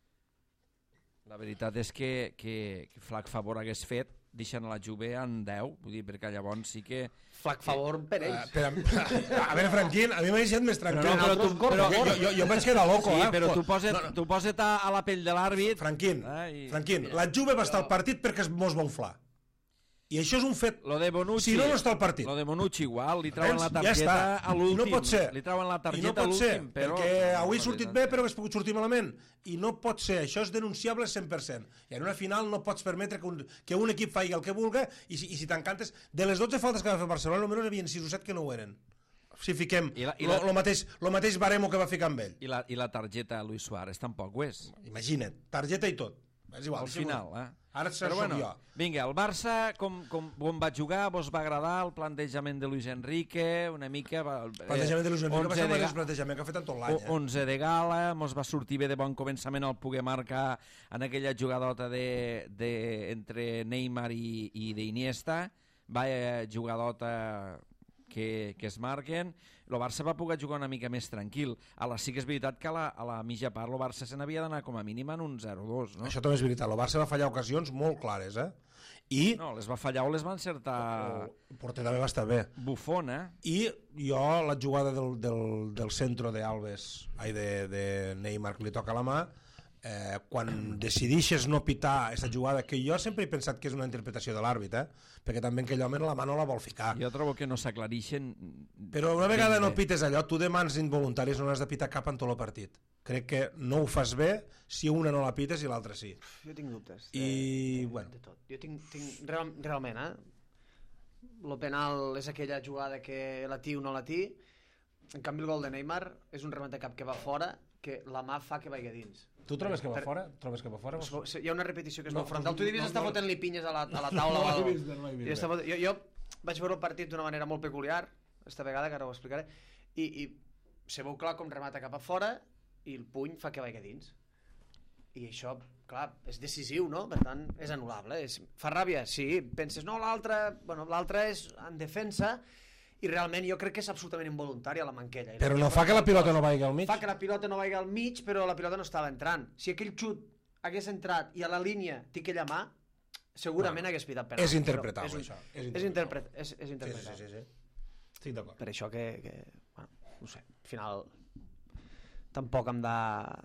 la veritat és que, que, que flac favor hagués fet deixant la Juve en deu, vull dir, perquè llavors sí que... Flac favor per Eh, ells. però, a veure, Franquín, a mi m'ha deixat més tranquil. Però no, però tu- però, jo, jo, jo vaig quedar loco, Sí, eh? però Fo- tu posa't, no, no. tu posa't a, a la pell de l'àrbit... Franquín, Ah, i- Franquín, la Juve va estar al partit perquè es mos va inflar. I això és un fet. Lo de Bonucci, Si no, no està al partit. Lo de Bonucci igual, li trauen la Ja targeta està. a l'últim. I no pot ser. Li trauen la I targeta no a pot ser, l'últim, però... perquè avui ha sortit bé, però hagués pogut sortir malament. I no pot ser, això és denunciable cent per cent. I en una final no pots permetre que un, que un equip faci el que vulga, i si, i si t'encantes... De les dotze faltes que va fer el Barcelona, almenys hi havia sis o set que no ho eren. Si fiquem I la- i lo, la- lo, mateix, lo mateix baremo que va ficar amb ell. I la, I la targeta a Luis Suárez tampoc ho és. Imagina't, targeta i tot. És igual. Al deixem-ho. final, eh? Ara Però soc bueno, jo. vinga, el Barça, com, com, com va jugar, vos va agradar el plantejament de Luis Enrique, una mica... Va, El plantejament de Luis Enrique va ser el de, mateix ga- plantejament que ha fet en tot l'any. o- onze de gala, mos va sortir bé de bon començament el poder marcar en aquella jugadota de, de, entre Neymar i, i d'Iniesta, vaya jugadota que, que es marquen. El Barça va poder jugar una mica més tranquil. A la sí que és veritat que a la, a la mitja part el Barça se n'havia d'anar com a mínim en un zero dos, no? Això també és veritat. El Barça va fallar ocasions molt clares, eh? I No, les va fallar o les va encertar el porter també va estar bé. Buffon, eh? I jo, la jugada del, del, del centre d'Alves, ai, de, de Neymar, que li toca la mà, eh, quan decidixes no pitar aquesta jugada, que jo sempre he pensat que és una interpretació de l'àrbit, eh? Perquè també aquell home la mà no la vol ficar. Jo trobo que no s'aclarixen... Però una vegada ben no bé. pites allò, tu de mans involuntaris no has de pitar cap en tot el partit. Crec que no ho fas bé si una no la pites i l'altra sí. Jo tinc dubtes. I, de, bueno. de tot. Jo tinc, tinc real, realment, eh? Lo penal és aquella jugada que la tiu no la ti. En canvi, el gol de Neymar és un remat de cap que va fora, que la mà fa que vagi a dins. Tu trobes que va Per- fora? Trobes que va fora? Es veu- Hi ha una repetició que es No, veu frontal. Tu devies no, estar no. fotent-li pinyes a la, a la taula. No o l'he algo. vist, no l'he vist I estava- jo, jo vaig veure el partit d'una manera molt peculiar, esta vegada, que ara ho explicaré, i, i se veu clar com remata cap a fora i el puny fa que vagi a dins. I això, clar, és decisiu, no? Per tant, és anul·lable. És... Fa ràbia? Sí. Penses, no, l'altre... Bueno, l'altre és en defensa i realment jo crec que és absolutament involuntària la manquella. Però no fa que la pilota no vagi al mig? Fa que la pilota no vagi al mig, però la pilota no estava entrant. Si aquell xut hagués entrat i a la línia té aquella mà, segurament hagués pitat penal. És interpretable, Però això. És, És és, interpretable. interpret, és, és Sí, interpretable. sí, sí, sí. Estic d'acord. Per això que, que bueno, no sé, al final tampoc hem de...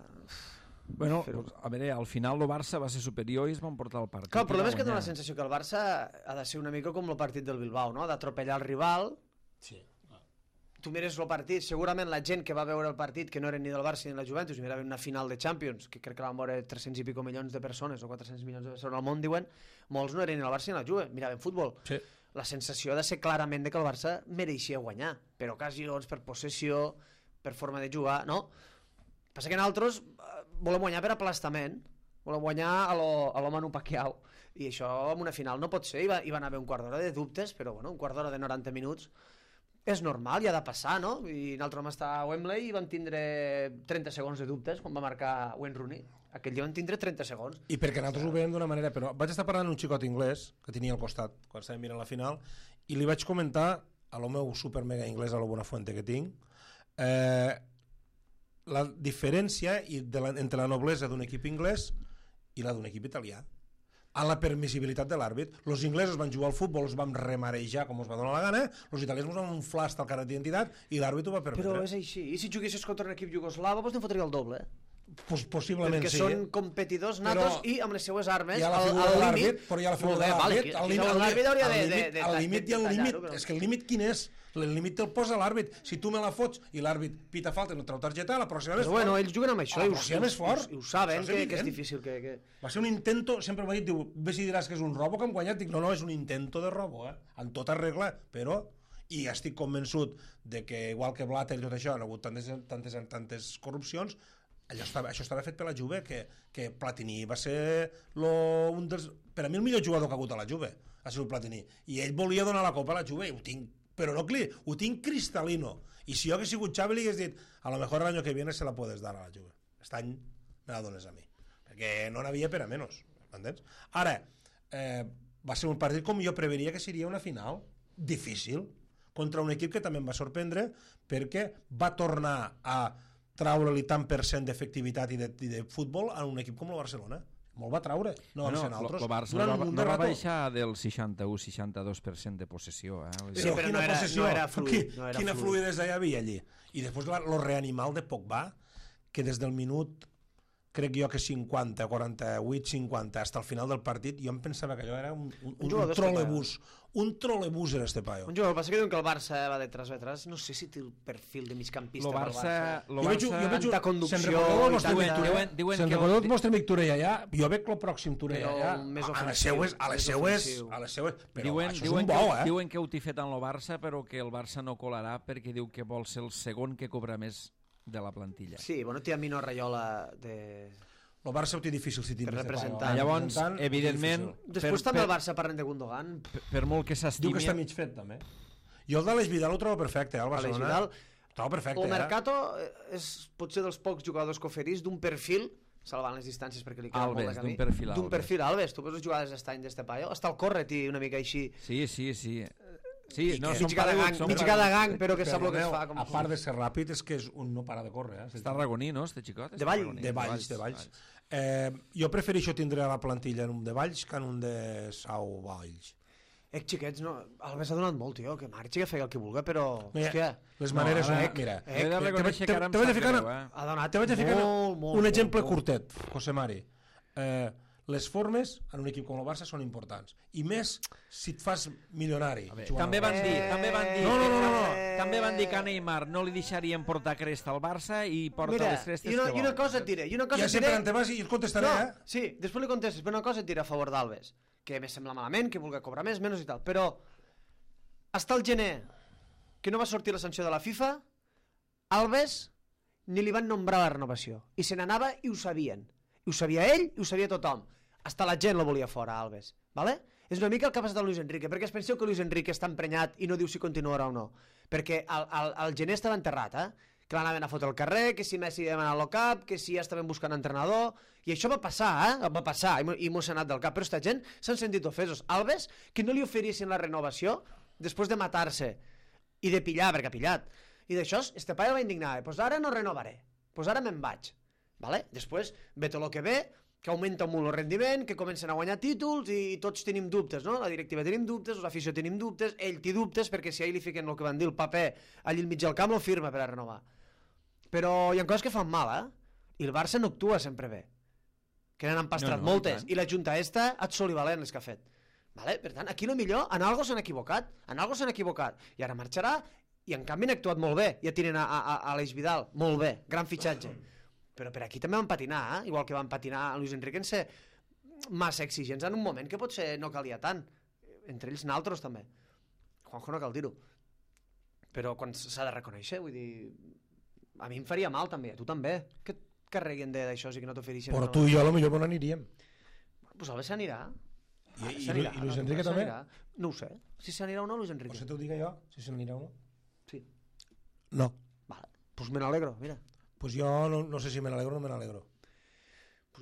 Bueno, Fer-ho. a veure, al final el Barça va ser superior i es van portar el partit. Clar, el problema i és va que dona la guanyar. sensació que el Barça ha de ser una mica com el partit del Bilbao, no? D'atropellar el rival. Sí. Tu mires el partit, segurament la gent que va veure el partit, que no eren ni del Barça ni de la Juventus, i mirava una final de Champions, que crec que la van veure tres-cents i pico milions de persones, o quatre-cents milions de persones al món, diuen, molts no eren ni el Barça ni la Juve, miraven futbol. Sí. La sensació ha de ser clarament de que el Barça mereixia guanyar, per ocasions, per possessió, per forma de jugar, no? Passa que nosaltres eh, volem guanyar per aplastament, volem guanyar a lo, a lo Manu Pacquiao, i això en una final no pot ser, hi va, hi van haver un quart d'hora de dubtes, però bueno, un quart d'hora de noranta minuts és normal, i ha de passar, no? I nosaltres vam estar a Wembley i vam tindre trenta segons de dubtes quan va marcar Wayne Rooney. Aquell dia vam tindre trenta segons. I perquè nosaltres ho veiem d'una manera, però vaig estar parlant amb un xicot anglès que tenia al costat quan estàvem mirant la final i li vaig comentar a lo meu super mega anglès a lo Buenafuente que tinc, eh, la diferència i de la, entre la noblesa d'un equip anglès i la d'un equip italià, a la permissibilitat de l'àrbit. Els inglesos van jugar al futbol, els vam remarejar com els va donar la gana, els italians ens van inflar hasta el carnet d'identitat i l'àrbit ho va permetre. Però és així. I si juguessis contra un equip jugoslava, doncs te'n fotria el doble. Pues, possiblement perquè sí. són competidors natos però i amb les seues armes hi ha la al, figura al de límit. l'àrbit, però hi ha la figura de l'àrbit. Al límit, l'àrbit hauria de, de, de, al límit de, i al de límit. tallar-ho, És que el límit quin és? El límit te'l posa l'àrbit. Si tu me la fots i l'àrbit pita falta i no treu targeta, la pròxima és però bueno, fort. ells juguen amb això. La i ho- pròxima és fort. I ho saben, Això és que, que és evident. difícil. Que, que... Va ser un intento, sempre m'ha dit, diu, ve si diràs que és un robo que hem guanyat. Dic, no, no, és un intento de robo, eh? En tota regla, però... I estic convençut de que, igual que Blatter i tot això, han hagut tantes, tantes, tantes corrupcions, allò estava, això estava fet per la Juve, que, que Platini va ser lo, un dels, per a mi el millor jugador que ha hagut a la Juve, ha sigut Platini, i ell volia donar la copa a la Juve, i ho tinc, però no cli, ho tinc cristal·lino, i si jo hagués sigut Xavi li hagués dit, a lo mejor l'any que viene se la puedes dar a la Juve, aquest any me la dones a mi, perquè no n'havia per a menys, m'entens? Ara, eh, va ser un partit com jo prevenia que seria una final, difícil, contra un equip que també em va sorprendre, perquè va tornar a traure-li tant per cent d'efectivitat i, de, i de futbol a un equip com el Barcelona. Molt va traure, no vam Bueno, ser nosaltres. el Barça Durant no, va, un no va rato. baixar del seixanta-u seixanta-dos per cent de possessió. Eh? Vull dir- Sí, però quina no era- possessió, no era fluid, qui- no era quina fluid. fluidesa hi havia allí. I després la, lo reanimal de Pogba, que des del minut, crec jo que cinquanta, quaranta-vuit, cinquanta, fins al final del partit, jo em pensava que allò era un, un, un, jugador un trolebús. Un trolebús era este paio. Un jugador, el que passa que diuen que el Barça va de tras a tras, no sé si té el perfil de migcampista Lo pel Barça, Barça. lo Jo veig, Barça jo veig, tanta conducció se'n recordeu el i vostre tanta- Mick Touré? Diuen- diuen Se'n que recordeu el- el vostre Mick Touré allà? Jo veig el pròxim Touré Però allà, més a les ofensiu, seues, a les més seues, ofensiu. a les seues, però diuen, això és diuen, un bo, que, eh? diuen que ho té fet en el Barça, però que el Barça no colarà perquè diu que vol ser el segon que cobra més de la plantilla. Sí, bueno, té a Mino Raiola de... El Barça ho té difícil si tindràs de representant. paio. Llavors, Representant, ho té evidentment, difícil. Després per, també el per, Barça parlen de Gundogan. per, per molt que Diu que s'estimi... està mig fet, també. Jo el d'Aleix Vidal ho trobo perfecte, eh, el Aleix Barcelona. Vidal. Ho trobo perfecte, El eh? Mercato és potser dels pocs jugadors que oferís d'un perfil, salvant les distàncies perquè li queda Alves, molt de camí. d'un perfil D'un Alves. perfil Alves. Tu veus les jugades d'estany d'este paio? Hasta el corre, tio, una mica així. Sí, sí, sí. Sí, no, que- són Mig cada pareguts, gang, són mig pareguts. cada gang, però que sap el que es Perdoneu, fa. Com... a part de ser ràpid, és que és un no para de córrer. Eh? Està arragoní, no, este xicot? De Vall. Està De Valls, de Valls. Eh, jo prefereixo tindre a la plantilla en un de Valls que en un de Sau Valls. Eh, xiquets, no... Alves ha donat molt, tio, que marxi, que feia el que vulgui, però... Mira, Hòstia, les No, maneres... ara, No, mira, He de te- reconèixer te- que ara em te vaig a sap ficar greu, una- eh? ha donat Te vaig a ficar molt, molt, un molt, exemple molt. curtet, José Mari. Eh, les formes en un equip com el Barça són importants. I més si et fas milionari. jugant També al van Barça. dir, també van dir, No, no, no, no, no. que- també van dir que a Neymar no li deixarien portar cresta al Barça i porta Mira, les crestes i una, que i una vol. cosa et diré, i una cosa Ja et sé diré... per on te vas i et contestaré, no, eh? sí, després li contestes, però una cosa et diré a favor d'Alves, que me sembla malament, que vulgui cobrar més, menys i tal, però hasta el gener, que no va sortir la sanció de la FIFA, Alves ni li van nombrar la renovació, i se n'anava i ho sabien, i ho sabia ell i ho sabia tothom, hasta la gent lo volia fora, Alves, vale? És una mica el que ha passat amb Luis Enrique, perquè es penseu que Luis Enrique està emprenyat i no diu si continuarà o no, perquè al, al, al gener estava enterrat, eh? Que l'anaven a fotre al carrer, que si Messi demanava el cap, que si ja estaven buscant entrenador, i això va passar, eh? Va passar, i mo- i m'ho s'ha anat del cap, però esta gent s'han sentit ofesos. Alves, que no li oferissin la renovació després de matar-se i de pillar, perquè ha pillat, i d'això, este paio va indignar, doncs pues ara no renovaré, doncs pues ara me'n vaig, vale? Després ve tot el que ve, que augmenta molt el rendiment, que comencen a guanyar títols i tots tenim dubtes, no? La directiva tenim dubtes, l'afició tenim dubtes, ell té dubtes perquè si a ell li fiquen el que van dir el paper allí al mig del camp, lo firma per a renovar. Però hi ha coses que fan mal, eh? I el Barça no actua sempre bé. Que n'han empastrat No, no, i moltes. tant. I, la junta esta, absolivalent les que ha fet. Vale? Per tant, aquí el millor, en algo s'han equivocat. En algo s'han equivocat. I ara marxarà, i en canvi han actuat molt bé. Ja tiren a, a, a Aleix Vidal, molt bé, gran fitxatge. Però per aquí també van patinar, eh? Igual que van patinar a Luis Enrique en ser massa exigents en un moment que potser no calia tant. Entre ells naltros també. Juanjo no cal dir-ho. Però quan s'ha de reconèixer, vull dir... A mi em faria mal també, a tu també. Que et carreguen de- d'això i que no t'ofereixen... Però no. tu i jo potser on aniríem. Bueno, pues Alves s'anirà. I, Alves i, s'anirà, i Luis no, Enrique Alves també? s'anirà. No ho sé. Si s'anirà o no, Luis O Enrique. si t'ho dic jo, si se n'anirà o no? Sí. No. Vale. Pues me n'alegro, mira. Pues jo no, no sé si me n'alegro o no me n'alegro. Pues jo sí.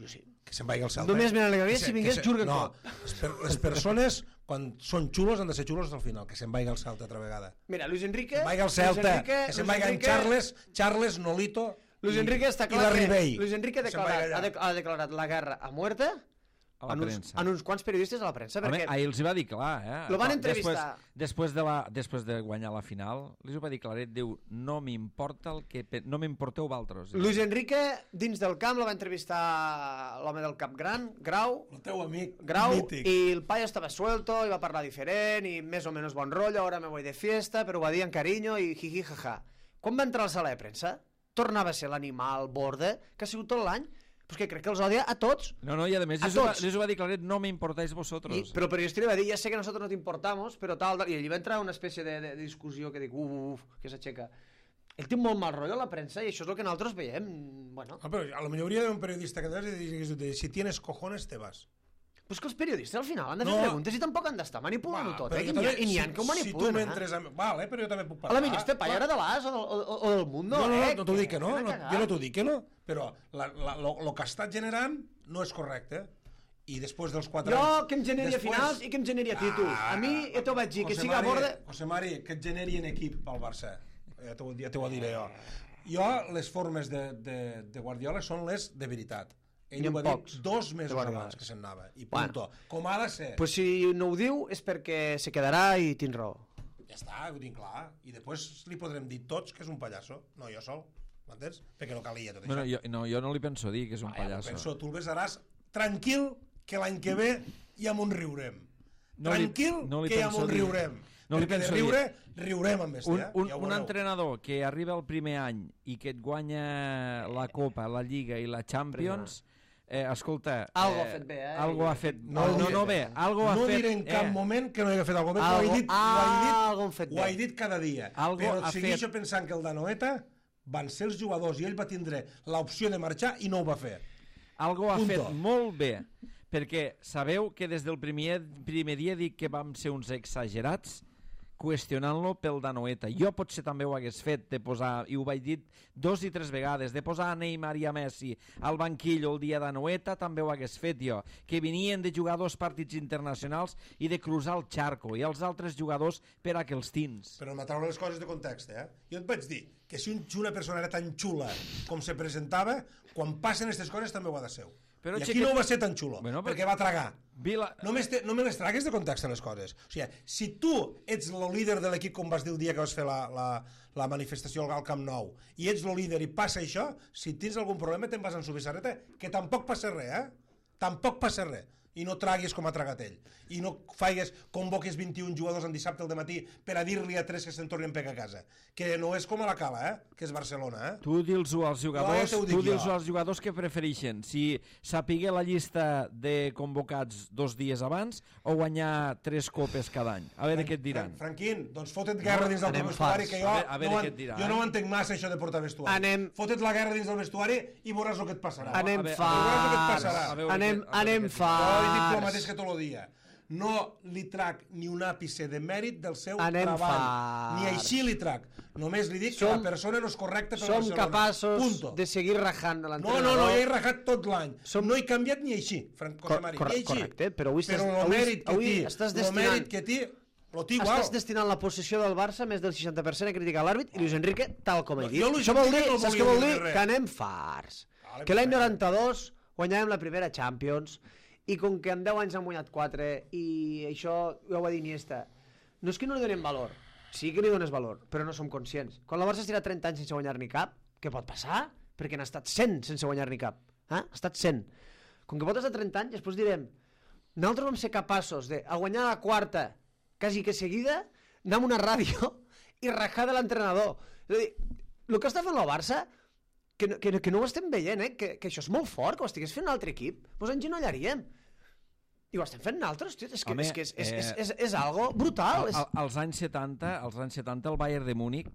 que se'n vagi al Celta. Només me n'alegraria Que se- si vingués que se- Jürgen no, Klopp. les per- les persones, quan són xulos, han de ser xulos al final, que se'n vagi al Celta altra vegada. Mira, Luis Enrique... Que se'n vagi al Luis Celta, Enrique- que se'n Luis vagi en Enrique- Charles, Charles, Nolito Luis i- Enrique està i clar la que... Ribey. Luis Enrique ha Que se'n vagi declarat, ha, allà. de, ha declarat la guerra a muerte A la en, uns, premsa. en uns quants periodistes a la premsa, Home, perquè... ahir els hi va dir clar, eh? Lo van Després- entrevistar. Després, de la, després de guanyar la final, els ho va dir claret, diu, no m'importa el que... pe- No m'importeu valtros. Luis Enrique, dins del camp, la va entrevistar l'home del cap gran, Grau, El teu amic Grau, mític. i el paio estava suelto, i va parlar diferent, i més o menys bon rotllo, ahora me voy de fiesta, però ho va dir en carinyo, i jiji, jaja. Quan va entrar a la sala de premsa, tornava a ser l'animal borde que ha sigut tot l'any, pues que crec que els odia a tots. No, no, i a més, A els ho va, tots. els ho va dir claret, no m'importáis I, vosotros. però el periodista li va dir, ja sé que nosotros no t'importamos, però tal, tal, i allí va entrar una espècie de, de discussió que dic, uf, uf, uf, que s'aixeca. Ell té molt mal rotllo a la premsa i això és el que nosaltres veiem. Bueno, Ah, però a lo millor hauria d'haver un periodista que te digués, si tienes cojones te vas. però és que els periodistes al final han de fer No. preguntes i tampoc han d'estar manipulant-ho tot, però eh? jo I n'hi ha, també- i n'hi ha si- que ho Si tu manipulen, m'entres eh? a... Vale, però jo també puc A parlar. la millor este paio Clar. era de l'As o, del- o, o, o del Mundo, No, no, no, eh? no t'ho dic que no, Una no cagada. jo no t'ho dic que no, però la, la, lo, lo que ha estat generant no és correcte. I després dels quatre Jo, anys... que em generi després- finals i que em generi títols. A mi, ja t'ho vaig dir, que José siga a Mari, borde... José Mari, que et generi en equip pel Barça. Ja t'ho ja t'ho diré jo. Jo, les formes de, de, de Guardiola són les de veritat. Ell N'hi ha ho va dir pocs. dos mesos De Guardiola. abans que se'n anava. I Bueno. punto. Com ha de ser. Pues si no ho diu és perquè se quedarà i tindrà raó. Ja està, ho tinc clar. I després li podrem dir tots que és un pallasso. No jo sol, m'entens? Perquè no calia tot Bueno, això. jo, no, jo no li penso dir que és un Ah, ja ho pallasso. penso, tu el besaràs tranquil, que l'any que ve ja m'ho riurem. No li- Tranquil, no li que ja penso m'ho dir. riurem. No li Perquè de penso riure, riurem amb este, Un, eh? un, Ja ho un veureu. entrenador que arriba el primer any i que et guanya la Copa, la Lliga i la Champions, eh, escolta... Algo eh, ha fet bé, eh? Algo ha fet... No, No, no, diré- no bé, algo ha no fet... diré en cap eh, moment que no hi hagi fet alguna cosa. Algo- Ho he dit, ho he dit, algo han fet ho bé. he dit cada dia. Algo però ha segueixo fet- pensant que el Danoeta van ser els jugadors i ell va tindre l'opció de marxar i no ho va fer. Algo ha Punto. fet molt bé, perquè sabeu que des del primer, primer dia dic que vam ser uns exagerats qüestionant-lo pel Danoeta. Jo potser també ho hagués fet, de posar, i ho vaig dir dos i tres vegades, de posar a Neymar i a Messi al banquillo el dia d'Anoeta, també ho hagués fet jo, que venien de jugar dos partits internacionals i de cruzar el charco, i els altres jugadors per a que els tins. Però me treure les coses de context, eh? Jo et vaig dir que si un, una persona era tan xula com se presentava, quan passen aquestes coses també ho ha de ser. Però I aquí Chiquet- no ho va ser tan xulo, Bueno, però- perquè va tragar. Vila... Només te, no me les tragues de context a les coses. O sigui, si tu ets el líder de l'equip, com vas dir el dia que vas fer la, la, la manifestació al Camp Nou, i ets el líder i passa això, si tens algun problema te'n vas en subissarreta, que tampoc passa res, eh? Tampoc passa res. I no traguis com ha tragat ell. I no faigues, convoques vint-i-un jugadors en dissabte al dematí per a dir-li a tres que se'n tornin pec a casa. Que no és com a la Cala, eh? Que és Barcelona, eh? Tu dius-ho als jugadors, No, ja t'ho dic tu dius-ho jo. als jugadors que prefereixen, si sapiguer la llista de convocats dos dies abans o guanyar tres copes cada any. A veure què et diran. Fran- Franquín, doncs fotet guerra dins del anem teu vestuari, farts. que jo, A veure- a veure no, què en- et dirà, jo eh? no ho entenc massa, això de portar vestuari. Anem- Fotet la guerra dins del vestuari i veuràs el que et passarà. Anem a veure- veuràs el que et farts. passarà. A veure Anem, què- a veure anem què et Jo li dic el farts. mateix que tot el dia. No li trac ni un àpice de mèrit del seu Anem treball. farts. Ni així li trac. Només li dic que Som- la persona no és correcta per Som Barcelona. capaços Punto. de seguir rajant No, l'entrenador. no, no, ja he rajat tot l'any. Som- No he canviat ni així, Fran Cor- Cosamari, cor- ni així. correcte, però avui estàs- però el avui- mèrit que avui té, estàs el destinant- mèrit que té, lo té igual. Estàs destinant la possessió del Barça més del seixanta per cent a criticar l'àrbit i Luis Enrique, tal com he No, dit. jo Luis Això vol dir, Enrique no saps què volia vol dir dir? res. Que anem farts. Vale, Que l'any perfecte. noranta-dos guanyàvem la primera Champions i com que en deu anys han guanyat quatre i això ja ho va dir Iniesta, no és que no li donem valor, sí que li dones valor, però no som conscients. Quan la Barça es tira trenta anys sense guanyar ni cap, què pot passar? Perquè n'ha estat cent sense guanyar ni cap. Eh? Ha estat cent. Com que pot estar trenta anys, després direm nosaltres vam ser capaços de a guanyar la quarta quasi que seguida, anar a una ràdio i rajar de l'entrenador. És a dir, el que està fent el Barça, que no, que, no- que no ho estem veient, eh? que, que això és molt fort, que ho estigués fent un altre equip, ens engenollaríem. I ho estem fent nosaltres, tio. És que, Home, és, que és, és, eh, és, és, és algo brutal. Al, És... al, als anys setanta, als anys setanta el Bayern de Múnich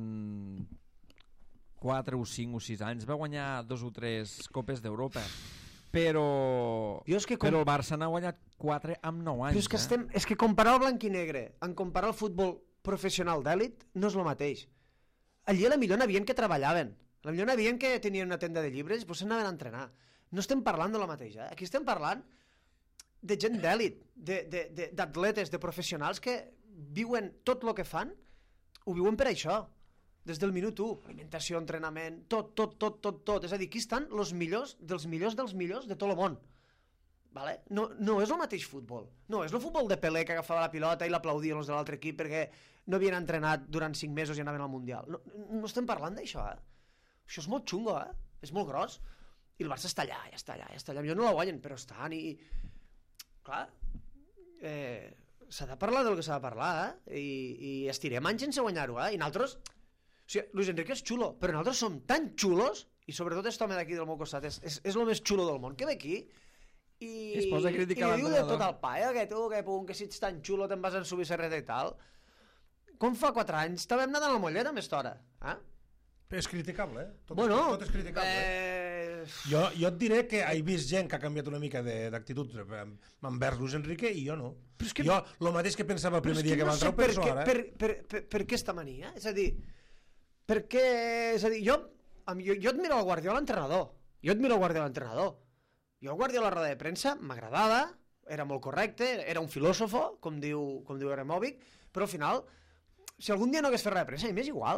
en quatre o cinc o sis anys va guanyar dos o tres copes d'Europa. Però Jo és que com- però el Barça n'ha guanyat quatre amb nou anys. Però és que, eh? estem, és que comparar el blanc i negre en comparar el futbol professional d'èlit no és el mateix. Allí a la millor n'havien que treballaven. A la millor n'havien que tenien una tenda de llibres i pues s'anaven a entrenar. no estem parlant de la mateixa. Aquí estem parlant de gent d'èlit, d'atletes, de, de, de professionals que viuen tot el que fan, ho viuen per això. Des del minut u, alimentació, entrenament, tot, tot, tot, tot, tot. És a dir, aquí estan els millors dels millors dels millors de tot el món. Vale? No, no és el mateix futbol. No, és el futbol de Pelé que agafava la pilota i l'aplaudien els de l'altre equip perquè no havien entrenat durant cinc mesos i anaven al Mundial. No, no estem parlant d'això, eh? Això és molt xungo, eh? És molt gros. I el Barça està allà, ja està allà, ja està allà. Jo no la guanyen, però estan i... Clar, eh, s'ha de parlar del que s'ha de parlar, eh? I, i estirem anys sense guanyar-ho, eh? I nosaltres... O sigui, Luis Enrique és xulo, però nosaltres som tan xulos, i sobretot aquest home d'aquí del meu costat és, és, és el més xulo del món, que ve aquí i, I es posa a criticar i li diu de l'entrenador. tot el pa, eh? Que tu, que pum, que si ets tan xulo te'n vas a subir serreta i tal. Com fa quatre anys estàvem nedant al Mollet amb aquesta hora, eh? És criticable, eh? Tot, Bueno, és, tot és criticable. Eh... eh... Jo, jo et diré que he vist gent que ha canviat una mica de- d'actitud envers Luis Enrique i jo no. Però és que- Jo, el mateix que pensava el Però primer és dia que no va sé entrar, ho per, penso què, ara. per, per, per, per què esta mania? És a dir, per què... És a dir, jo, amb- jo, jo admiro el Guardiola entrenador. Jo admiro el Guardiola entrenador. Jo el Guardiola a la roda de premsa m'agradava, era molt correcte, era un filòsofo, com diu, com diu Aremovic, però al final, si algun dia no hagués fet roda de premsa, a mi m'és igual.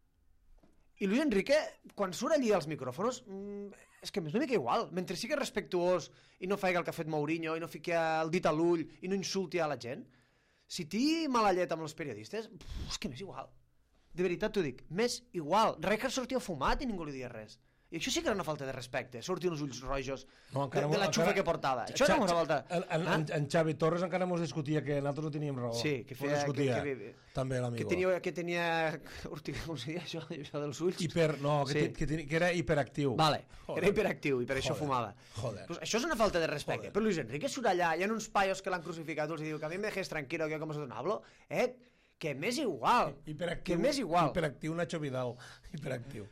I Luis Enrique, quan surt allí als micròfons, mm, és que m'és una mica igual. Mentre sigui respectuós i no faig el que ha fet Mourinho i no fiqui el dit a l'ull i no insulti a la gent, si té mala llet amb els periodistes, pff, és que m'és igual. De veritat t'ho dic, m'és igual. Rijkaard sortia fumat i ningú li dia res. I això sí que era una falta de respecte, sortir uns ulls rojos No, de, encara de la encara- xufa que portava. Això era una falta... En, en, en, en Xavi Torres encara mos discutia que nosaltres no teníem raó. Sí, que Mos feia... discutia, que, que, també que l'amigo. tenia, que tenia... Hosti, com se diu això, això dels ulls? Hiper, no, que, Sí. sí. que, que, que era hiperactiu. Vale, Joder. era hiperactiu i per això Joder. fumava. Joder. Pues això és una falta de respecte. Joder. Però Luis Enrique surt allà, hi ha uns paios que l'han crucificat, els diu que a mi me dejes tranquilo, que jo com vosotros no hablo, eh? Que m'és igual. Hiperactiu, Que m'és igual. Hiperactiu Nacho Vidal. Hiperactiu.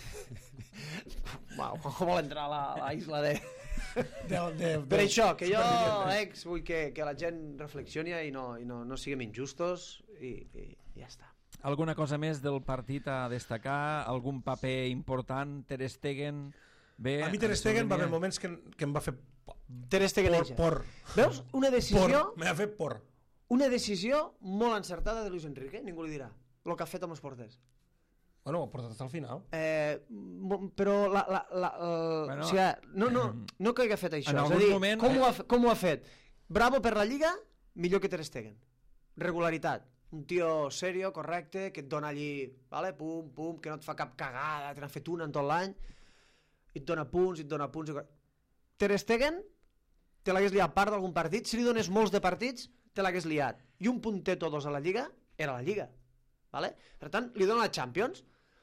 Uau, com vol entrar a la, a la isla de... De, de, de, Per això, que jo, supervivientes. ex, vull que, que la gent reflexioni i no, i no, no siguem injustos i, i, i ja està. Alguna cosa més del partit a destacar? Algun paper important? Ter Stegen... Bé, A mi Ter ens Stegen va semblaria- haver moments que, que em va fer Ter Stegen por, eixa. por, Veus? Una por. decisió, Me va fer por. una decisió molt encertada de Luis Enrique, ningú li dirà, el que ha fet amb els porters. Bueno, ho ha portat al final. Eh, mo- però la, la, la, el, Bueno, o sigui, no, no, no que hagi fet això. en És a algun dir, moment, com, eh, ho ha, fe- com ho ha fet? Bravo per la Lliga, millor que Ter Stegen. Regularitat. Un tio serio, correcte, que et dona allí, vale? Pum, pum, que no et fa cap cagada, te n'ha fet una en tot l'any, i et dona punts, i et dona punts... I... Ter Stegen te l'hagués liat part d'algun partit, si li dones molts de partits, te l'hagués liat. I un puntet o dos a la Lliga, era la Lliga. Vale? Per tant, li dona la Champions,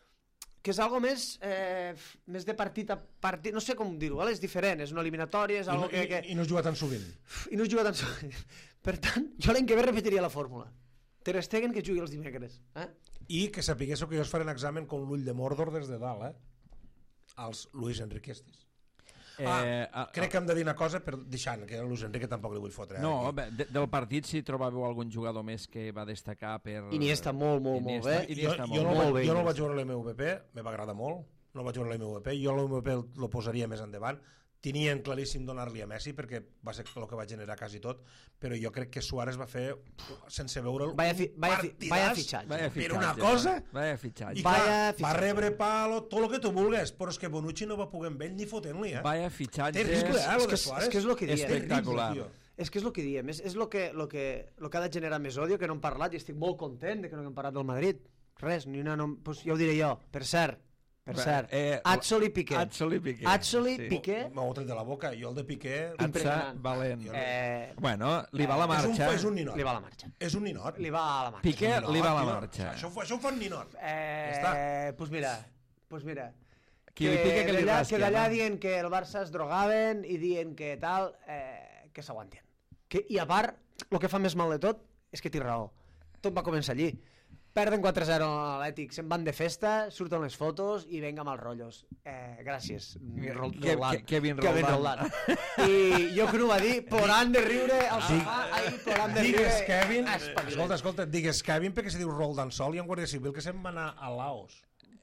que és algo més, eh, més de partit a partit, no sé com dir-ho, vale? És diferent, és una eliminatòria, és I algo no, que, que... i, I no es juga tan sovint. I no es juga tan sovint. Per tant, jo l'any que ve repetiria la fórmula. Ter Stegen que jugui els dimecres. Eh? I que sapiguéssiu que jo es faré un examen com l'ull de Mordor des de dalt, eh? Els Luis Enriquestes. Eh, Ah, a- crec que hem de dir una cosa per deixant, que a Luis Enrique tampoc li vull fotre. eh, No, aquí. bé, de, del partit si trobàveu algun jugador més que va destacar per... Iniesta molt, molt, molt Iniesta- bé. jo, Iniesta jo, molt, no, el molt vaig- bé, jo no el Iniesta. vaig veure a l'M V P, me va agradar molt, no el vaig veure a l'M V P, jo l'M V P lo posaria més endavant, tenien claríssim donar-li a Messi perquè va ser el que va generar quasi tot, però jo crec que Suárez va fer, sense veure'l, Vaya fi- vaya fi- partidàs, vaya fitxatge. Vaya per fitxatge, una cosa, Vaya fitxatge. i clar, Vaya va fitxatge. rebre palo, tot el que tu vulgues, però és que Bonucci no va poder amb ell ni fotent-li, eh? Vaya fitxatge. Terrible, eh, És lo que de és, Suárez. és que és el que diem. Espectacular. Terrible, tio. És que és el que diem. És, és el que, lo que, lo que ha de generar més odio, que no hem parlat, i estic molt content de que no hem parlat del Madrid. Res, ni una... No, pues ja ho diré jo. Per cert, per Bé, cert. eh, Atzol i Piqué. Atzol i Piqué. Atzol i Sí. Piqué. M'ho tret de la boca, jo el de Piqué... Atza, Impressionant. valent. Eh, Bueno, li va la És un, marxa. és un ninot. li va la marxa. És un ninot. Li va a la marxa. Piqué Un ninot, li va la tio. marxa. Això, ho fa- això ho fa un ninot. Eh, Ja pues mira, pues mira. Qui li pica que li d'allà- rasqui, que d'allà no? dient que el Barça es drogaven i dient que tal, eh, que s'aguantin. Que, I a part, el que fa més mal de tot és que té raó. Tot va començar allí. Perden quatre zero a l'Atlètic, se'n van de festa, surten les fotos i venga amb els rotllos. Eh, gràcies, Rol- Ke- Roldán. Ke- Kevin Kevin Roldán. Roldán. I jo que no ho va dir, plorant de riure, al sofà, ahí plorant de riure. Digues Kevin, espavila't. escolta, escolta, digues Kevin perquè se diu Roldán Sol i un guàrdia civil que se'n va anar a Laos.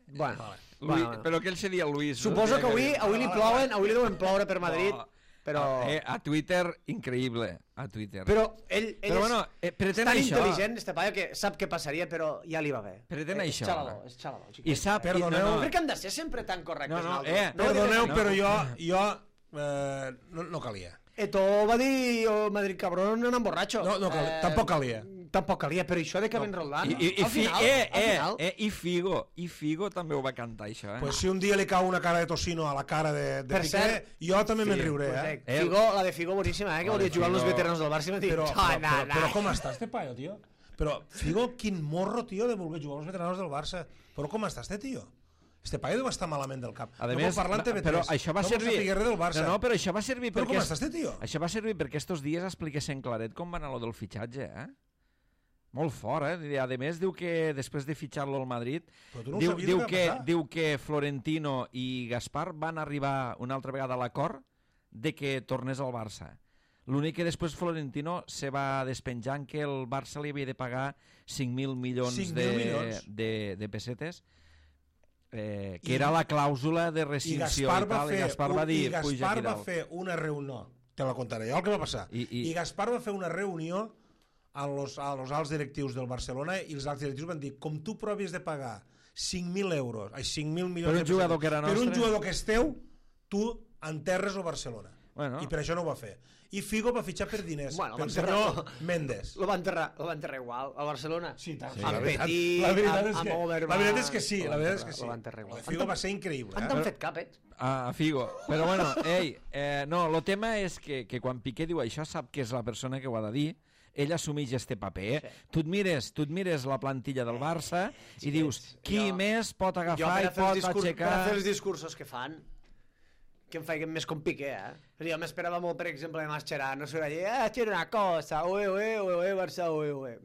Bueno, Luis, bueno, bueno. però que ell seria Luis. Suposo no? que avui, avui li plouen, avui li deuen ploure per Madrid, No. però... Eh, a Twitter, increïble, a Twitter. Però ell, ell Però és bueno, eh, pretén tan això. intel·ligent, este paio, que sap què passaria, però ja li va bé. Pretén Eh, això. És xalador, és xalador. I sap... i- Perdoneu, no, No no, crec que hem de ser sempre tan correctes. No, no, nosaltres. eh, no Perdoneu, no. però jo, jo eh, no, no calia. Eto va dir, oh, Madrid cabrón, anant borratxo. No, no calia, tampoc calia. Tampoc calia, però això de que ben Roldán, I, i, i, al fi, final, eh, al eh, final... eh, i Figo, i Figo també ho va cantar, això, eh? Pues si un dia li cau una cara de tocino a la cara de, de Per Piqué, cert, jo també sí, me'n riuré, Pues, eh? eh, Figo, la de Figo boníssima, eh? Que La volia de jugar amb els Figo- veteranos del Barça i m'ha dit, Però, "No, però, no, però, no". però com està este paio, tio? Però, Figo, quin morro, tio, de voler jugar als veteranos del Barça. Però com està este tio? Este paio deu estar malament del cap. A no més, pot parlar en T V tres. però això va no servir... pot saber res del Barça. No, no, però això va servir Però perquè... com està este tio? Això va servir perquè estos dies expliquessin claret com va anar lo del fitxatge, eh? Molt fort, eh? A més, diu que després de fitxar-lo al Madrid, Però tu no ho diu, sabies diu, què va que, passar? diu que Florentino i Gaspar van arribar una altra vegada a l'acord de que tornés al Barça. L'únic que després Florentino se va despenjant que el Barça li havia de pagar cinc mil milions, cinc de, mil milions. de, de pessetes, eh, que I- era la clàusula de I rescissió Gaspar i va tal, i fer, Gaspar un, va dir, i Gaspar puja aquí va dalt. fer una reunió, te la contaré jo el que va passar, I- i, i- I Gaspar va fer una reunió a los, a los alts directius del Barcelona i els alts directius van dir, com tu provis de pagar cinc mil euros, ai, cinc mil milions Per un de jugador pessetes, que era per un nostre. jugador que és teu, tu enterres el Barcelona. Bueno. I per això no ho va fer. I Figo va fitxar per diners, Bueno, per va senyor enterrar- Mendes. Lo va enterrar, lo va enterrar igual, al Barcelona. Sí, tant. Sí. La, Amb veritat, Petit, la, veritat amb- és que, amb Overmars. la veritat és que sí, Lo la va veritat és enterrar- que sí. lo va enterrar igual. El Figo va ser increïble. Han Eh? t'han fet cap, eh? A Figo. Però bueno, ei, eh, no, el tema és que, que quan Piqué diu això sap que és la persona que ho ha de dir, ell assumeix este paper. Eh? Sí. Tu et mires, tu et mires la plantilla del Barça i dius, qui Jo- més pot Jo agafar per i a fer els pot discurs, per a aixecar... fer els discursos que fan, que em feien més com Piqué, eh? Jo m'esperava molt, per exemple, de Mascherano, sobre allí, ah, tira una cosa, ue, ue, ue, ue, Barça, ue, ue.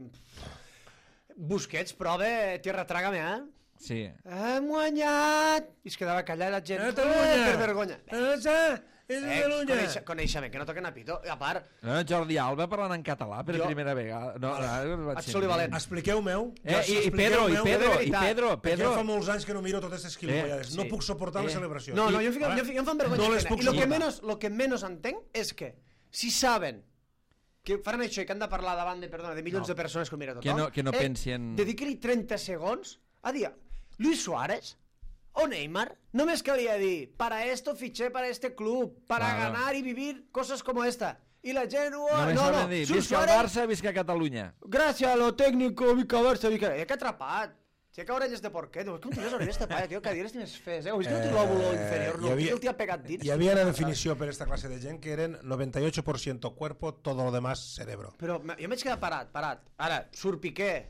Busquets, prova, tierra, trágame, eh? Sí. Hem guanyat! I es quedava callat la gent. Catalunya! Eh, per vergonya. Catalunya! És Eh, Catalunya! coneixa, coneixement, que no toquen a pito. I a part, No, Jordi Alba parlant en català per Jo- primera vegada. No, no, vaig Axel i sentir. Valent. Expliqueu-meu. Eh, i, i Pedro, i Pedro, i Pedro, Perquè Pedro. fa molts anys que no miro totes aquestes quilipollades. Eh, no sí. puc suportar Eh. la celebració. no, no, I- jo, em fico, ara, jo, em fico- em fan vergonya. no les ajena. puc I lo que, suportar. menos, lo que menos entenc és que, si saben que faran això i que han de parlar davant de, perdona, de milions No. de persones que ho mira tothom, Que no- que no eh, pensi en- dediqui-li trenta segons a dir Luis Suárez o Neymar, només calia dir, para esto fiché para este club, para Claro. ganar y vivir cosas como esta. I la gent, oh, Només no, no, saben dir, Luis visca el Suárez, Barça, visca Catalunya. gràcies a lo técnico, Vica Barça, Vica... Eh, que atrapat. Si que orelles de porquet, és que no tires orelles de palla, tio, que dires tienes fes, eh? O és que no té l'òvulo inferior, no, hi havia- que el t'hi ha pegat dins. Hi havia una definició per aquesta classe de gent que eren noventa y ocho por ciento cuerpo, todo lo demás cerebro. Però me- jo m'haig quedat parat, parat. Ara, surt Piqué.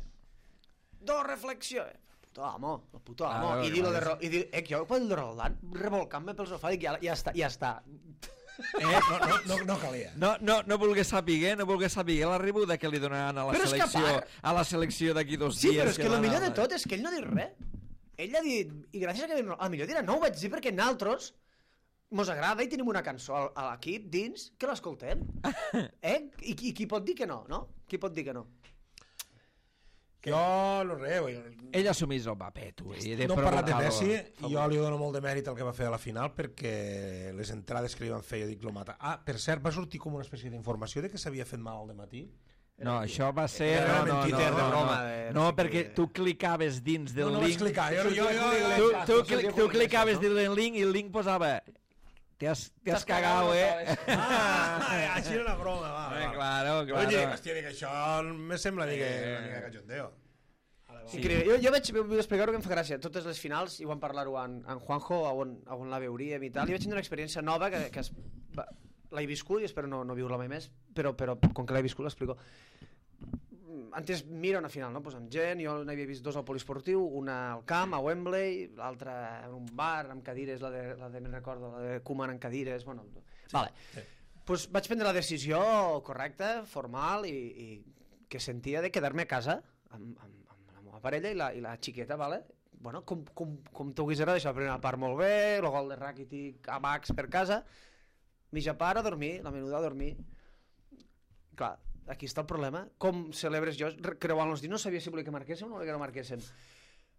Dos reflexions. Puto amo, el puto amo. Ah, I no, dir lo no, de, Ro- i dir, eh, que jo pel de Roldán, revolcant-me pel sofà, dic, ja, ja està, ja està. Eh? No, no, no, no calia. No, no, no volgués saber, no volgués saber la rebuda que li donaran a la Però és que a selecció, part- a la selecció d'aquí dos Sí, dies. però és que va el millor anar- de tot és que ell no ha dit res. Ell ha dit, i gràcies a que a millor dirà, no ho vaig dir perquè naltros mos agrada i tenim una cançó a- a l'equip dins que l'escoltem. Eh? I, qui- I qui pot dir que no, no? Qui pot dir que no? Jo, no res, oi, Ell assumís el paper, tu. I de no hem parlat de provocar-lo. Messi, jo li dono molt de mèrit al que va fer a la final perquè les entrades que li van fer, jo dic, lo mata. Ah, per cert, va sortir com una espècie d'informació de que s'havia fet mal al matí. No, això va ser... Era No, no, no, mentida, no, de no, broma, no, de- no, perquè tu clicaves dins del No, no vaig link... clicar, jo, jo, jo, Tu, jo, tu, cli- tu clicaves dins del link i el link posava... Te has, te has cagado, eh? Ah, així era una broma, va, Eh, va. claro, claro. Oye, hòstia, dic, això me sembla una mica, una mica cachondeo. Sí. Increïble. Jo, jo vaig vull explicar-ho que em fa gràcia. Totes les finals, i vam parlar-ho en, en Juanjo, on, on la veuríem i tal, i vaig tenir una experiència nova que, que es, va, l'he viscut i espero no, no viure-la mai més, però, però com que l'he viscut l'explico. Antes mira una final, no? Pues amb gent, jo n'havia vist dos al poliesportiu, una al camp, a Wembley, l'altra en un bar, amb cadires, la de, la de me'n recordo, la de Koeman en cadires, bueno... Sí, vale. Sí. Pues vaig prendre la decisió correcta, formal, i, i que sentia de quedar-me a casa amb, amb, amb la meva parella i la, i la xiqueta, vale? Bueno, com, com, com t'ho hagués agradat, això, la primera part molt bé, el gol de Rakitic a Max per casa, mitja part a dormir, la menuda a dormir. Clar, aquí està el problema. Com celebres jo, creuant els dits, no sabia si volia que marquéssim o no volia que no marquéssim.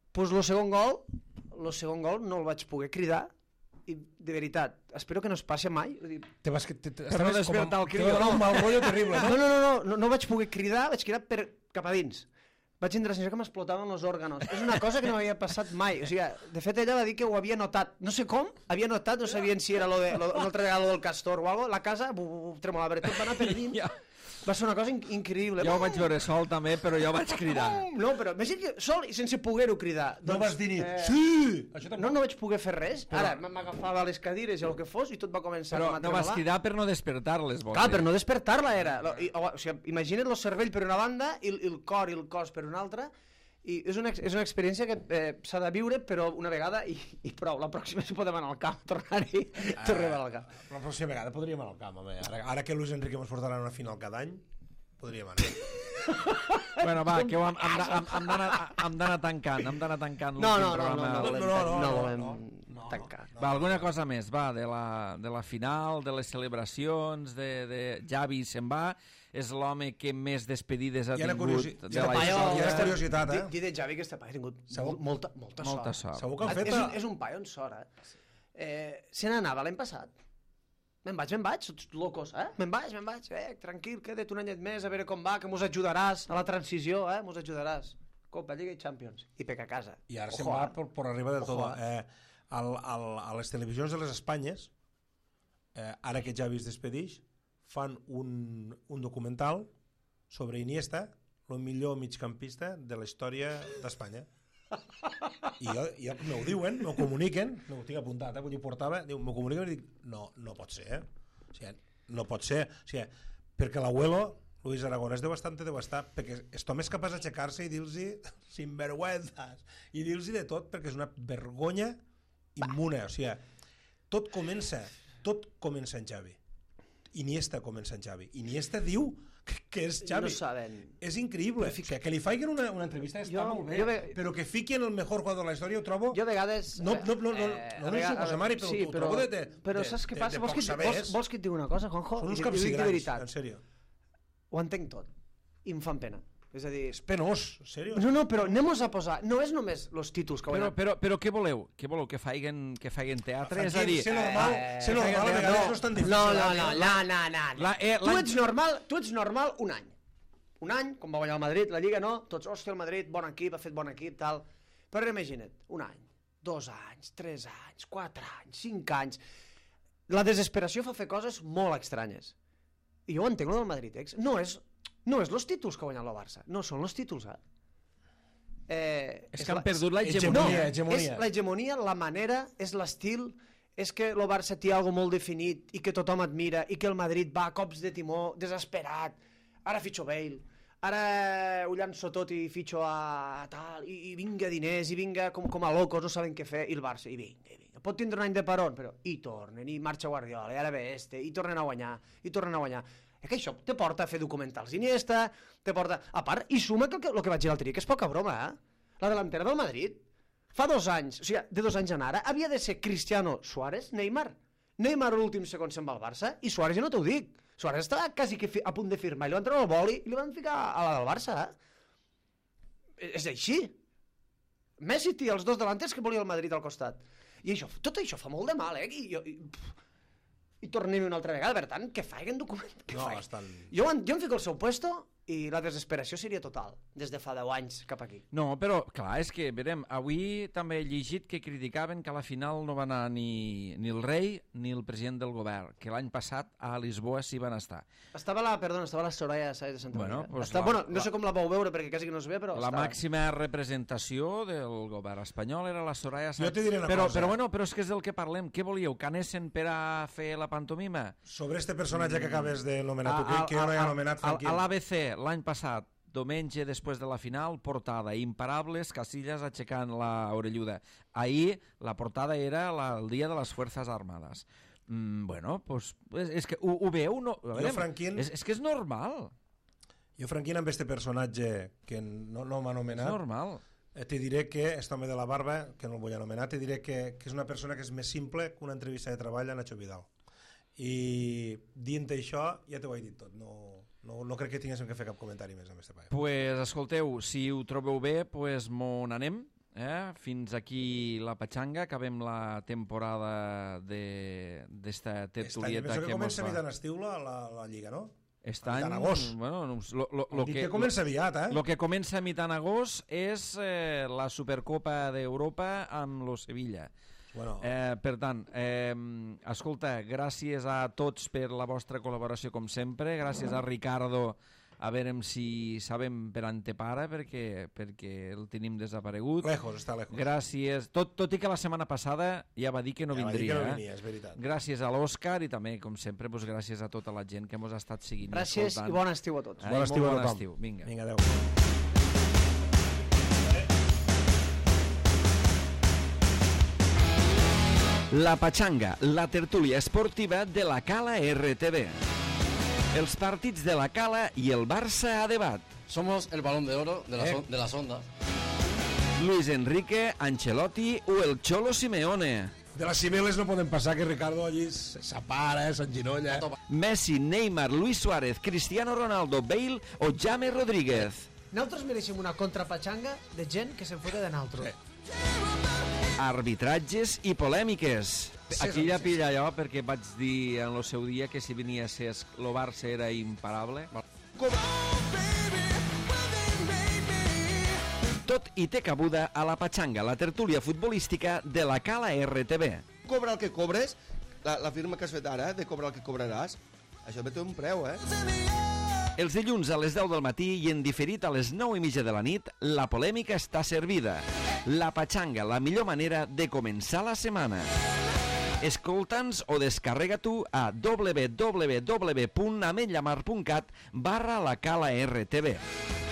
pues el segon gol, el segon gol no el vaig poder cridar, i de veritat, espero que no es passi mai. Te vas, te, te, Per no estaves com despertar a- el te crio, va donar no? un mal rotllo terrible, No, no? no, no, no, no, no vaig poder cridar, vaig cridar per, cap a dins. Vaig tindre la sensació que m'explotaven els òrganos. És una cosa que no m'havia passat mai. O sigui, de fet, ella va dir que ho havia notat. No sé com, havia notat, no sabien si era lo de, lo, una altra vegada lo del castor o algo. La casa bu, bu, bu, tremolava, però tot va anar per dins. Ja, Va ser una cosa in increïble. ja ho vaig veure sol també, però jo vaig cridar. No, però imagina que sol i sense poder-ho cridar. No vas dir ni, eh, sí! Això tampoc. No, no vaig poder fer res. Ara m'agafava les cadires i el que fos i tot va començar Però com a no vas tremolar. cridar per no despertar-les, vols Clar, dir? per no despertar-la era. I, o, o sigui, imagina't el cervell per una banda i el, i el cor i el cos per una altra, i és una, és una experiència que eh, s'ha de viure, però una vegada i, i prou. La pròxima si podem anar al camp, tornar-hi, Ah, tornem al camp. La pròxima vegada podríem anar al camp, home. Ara, ara que Luis Enrique ens portarà una final cada any, podríem anar. Bueno, va, que ho hem, hem, de- hem, hem d'anar- hem d'anar tancant, hem d'anar tancant No, l'últim no, no, no, programa. no, volem, No, no, no, no, no, volem no, no, tancar. Va, alguna cosa més, va, de la, de la final, de les celebracions, de, de Javi se'n va, és l'home que més despedides ha Hi ha una tingut curiosi- de hi ha la una Paio, Hi ha història. una curiositat, eh? Di de Javi que este paio ha tingut Segur- mol- molta, molta, Molta sort. sort. Segur que han És, fet... un, és un paio en sort, eh? eh se n'anava l'any passat. Me'n vaig, me'n vaig, tots locos, eh? Me'n vaig, me'n vaig, eh? Tranquil, queda't un anyet més, a veure com va, que mos ajudaràs a la transició, eh? Mos ajudaràs. Copa, Lliga i Champions. I peca a casa. I ara Ojo, se'n va eh? per, per arriba de Ojo, tot. Eh, al, al, a les televisions de les Espanyes, eh, ara que Javi es despedix, fan un, un documental sobre Iniesta, el millor migcampista de la història d'Espanya. I jo, jo m'ho diuen, m'ho comuniquen, no ho tinc apuntat, eh, vull dir, portava, diu, m'ho comuniquen i dic, no, no pot ser, eh? O sigui, no pot ser, o sigui, perquè l'abuelo, Luis Aragonès, deu estar, deu estar, perquè aquest home és capaç d'aixecar-se i dir-los sinvergüenzas, i dir-los de tot, perquè és una vergonya immune, o sigui, tot comença, tot comença en Xavi. Iniesta comença en Xavi. Iniesta diu que, que és Xavi. No saben. És increïble. O sigui, que li facin una, una entrevista està Jo- molt bé, jo ve- però que fiquin el millor jugador de la història ho trobo... Jo a vegades... No, no, no, no, eh, no, a no vegades- ho suposa, Mari, però sí, ho trobo de- de- Però de- saps què de- passa? de Vols que, pocs et- vols, sabers. vols que et digui una cosa, Juanjo? Són uns I- i- i ho dic de capsigrans, veritat. en sèrio. Ho entenc tot. I em fan pena. És a dir... És penós, en sèrio. No, no, però anem-nos a posar... No és només els títols que Però, guanyem. però, però què voleu? Què voleu? Que faiguen, que faiguen teatre? És a dir, ser normal, eh, ser normal a vegades no és tan difícil. No, no, eh? no, no, no, no. La- eh, tu l'any- ets normal, tu ets normal un any. Un any, com va guanyar el Madrid, la Lliga no, tots, hòstia, el Madrid, bon equip, ha fet bon equip, tal. Però imagina't, un any, dos anys, tres anys, quatre anys, cinc anys... La desesperació fa fer coses molt estranyes. I jo ho entenc, el del Madrid, ex. No és, no és els títols que ha guanyat el Barça, no són els títols, eh? eh és que han la- perdut la No, hegemonia. hegemonia. és l'hegemonia, la manera, és l'estil, és que el Barça té algo molt definit i que tothom admira i que el Madrid va a cops de timó, desesperat, ara fitxo Bale, ara ho llanço tot i fitxo a tal, i, i vinga diners, i vinga com, com a locos, no saben què fer, i el Barça, i vinga, i vinga. Pot tindre un any de peron, però i tornen, i marxa Guardiola, i ara ve este, i tornen a guanyar, i tornen a guanyar. És que això te porta a fer documentals Iniesta, te porta... A part, i suma que el que, el que vaig dir l'altre dia, que és poca broma, eh? La delantera del Madrid, fa dos anys, o sigui, de dos anys en ara, havia de ser Cristiano, Suárez, Neymar. Neymar l'últim segon se'n va al Barça, i Suárez ja no t'ho dic. Suárez estava quasi que fi, a punt de firmar, i li van treure el boli i li van ficar a la del Barça, eh? És així. Messi té els dos delanters que volia el Madrid al costat. I això, tot això fa molt de mal, eh? I, i, pff, i tornem una altra vegada, per tant, que faiguen document. Que No, faiguen. estan... Jo, em- jo em fico al seu puesto i la desesperació seria total, des de fa deu anys cap aquí. No, però, clar, és que, verem, avui també he llegit que criticaven que a la final no va anar ni, ni el rei ni el president del govern, que l'any passat a Lisboa sí van estar. Estava la, perdona, estava la Soraya Sáenz de Santa Bueno, Maria. pues Està, la- bueno, no la- sé com la vau veure perquè quasi que no es ve, però La estava. màxima representació del govern espanyol era la Soraya Sáenz. Jo te diré una però, cosa. Però, bueno, però és que és del que parlem. Què volíeu? Que anessin per a fer la pantomima? Sobre este personatge que acabes de nomenar tu, A- que, que jo no he a- a- anomenat, a- Franquín. A l'A B C, l'any passat, diumenge després de la final, portada imparables, Casillas aixecant la orelluda. Ahir la portada era la, el dia de les Fuerzas Armadas. Mm, bueno, pues, és, és que ho, ho veu, no? A veure, Franquín- és, és que és normal, Jo, Franquín, amb este personatge que no, no m'ha és anomenat, normal. eh, te diré que, este home de la barba, que no el vull anomenar, te diré que, que és una persona que és més simple que una entrevista de treball a Nacho Vidal. I dient això, ja t'ho he dit tot. No, no, no crec que tinguéssim que fer cap comentari més amb este paio. Pues, escolteu, si ho trobeu bé, pues, m'ho n'anem. Eh? Fins aquí la Patxanga, acabem la temporada d'esta tertulieta que que mos comença a va. mitjan estiu la, la, la Lliga, no? Aquest a any, mitjan agost. bueno, no, lo, lo, lo Dic que, que comença aviat, eh? Lo que comença a mitjan agost és eh, la Supercopa d'Europa amb lo Sevilla. Bueno, Eh, per tant, eh, escolta, gràcies a tots per la vostra col·laboració com sempre, gràcies a Ricardo, a veure si sabem per on te para, perquè, perquè el tenim desaparegut. lejos, està lejos. Gràcies, tot, tot i que la setmana passada ja va dir que no Ja va dir vindria. que no eh? venia, és veritat. Gràcies a l'Òscar i també, com sempre, doncs, gràcies a tota la gent que ens ha estat seguint. Gràcies escoltant. i bon estiu a tots. Ai, Bon estiu molt a bon tothom. estiu. Vinga. Vinga, adéu. La Patxanga, la tertúlia esportiva de la Cala R T V. Els partits de la Cala i el Barça a debat. Somos el balón de oro de, las Eh. on- de las ondas. Luis Enrique, Ancelotti o el Cholo Simeone. De les cimeles no podem passar que Ricardo allí s'apara, s'enginolla. Messi, Neymar, Luis Suárez, Cristiano Ronaldo, Bale o James Rodríguez. Nosaltres mereixem una contrapatxanga de gent que se'n fote de nosaltres. Arbitratges i polèmiques. Aquí ja pilla allò perquè vaig dir en el seu dia que si venia a ser el Barça era imparable. Tot i té cabuda a la Patxanga, la tertúlia futbolística de la Cala R T V. Cobra el que cobres, la, la firma que has fet ara, de cobrar el que cobraràs, això també té un preu, eh? Els dilluns a les deu del matí i en diferit a les nou i mitja de la nit, la polèmica està servida. La Patxanga, la millor manera de començar la setmana. Escolta'ns o descarrega tu a w w w punt ametllamar punt cat barra la Cala R T V.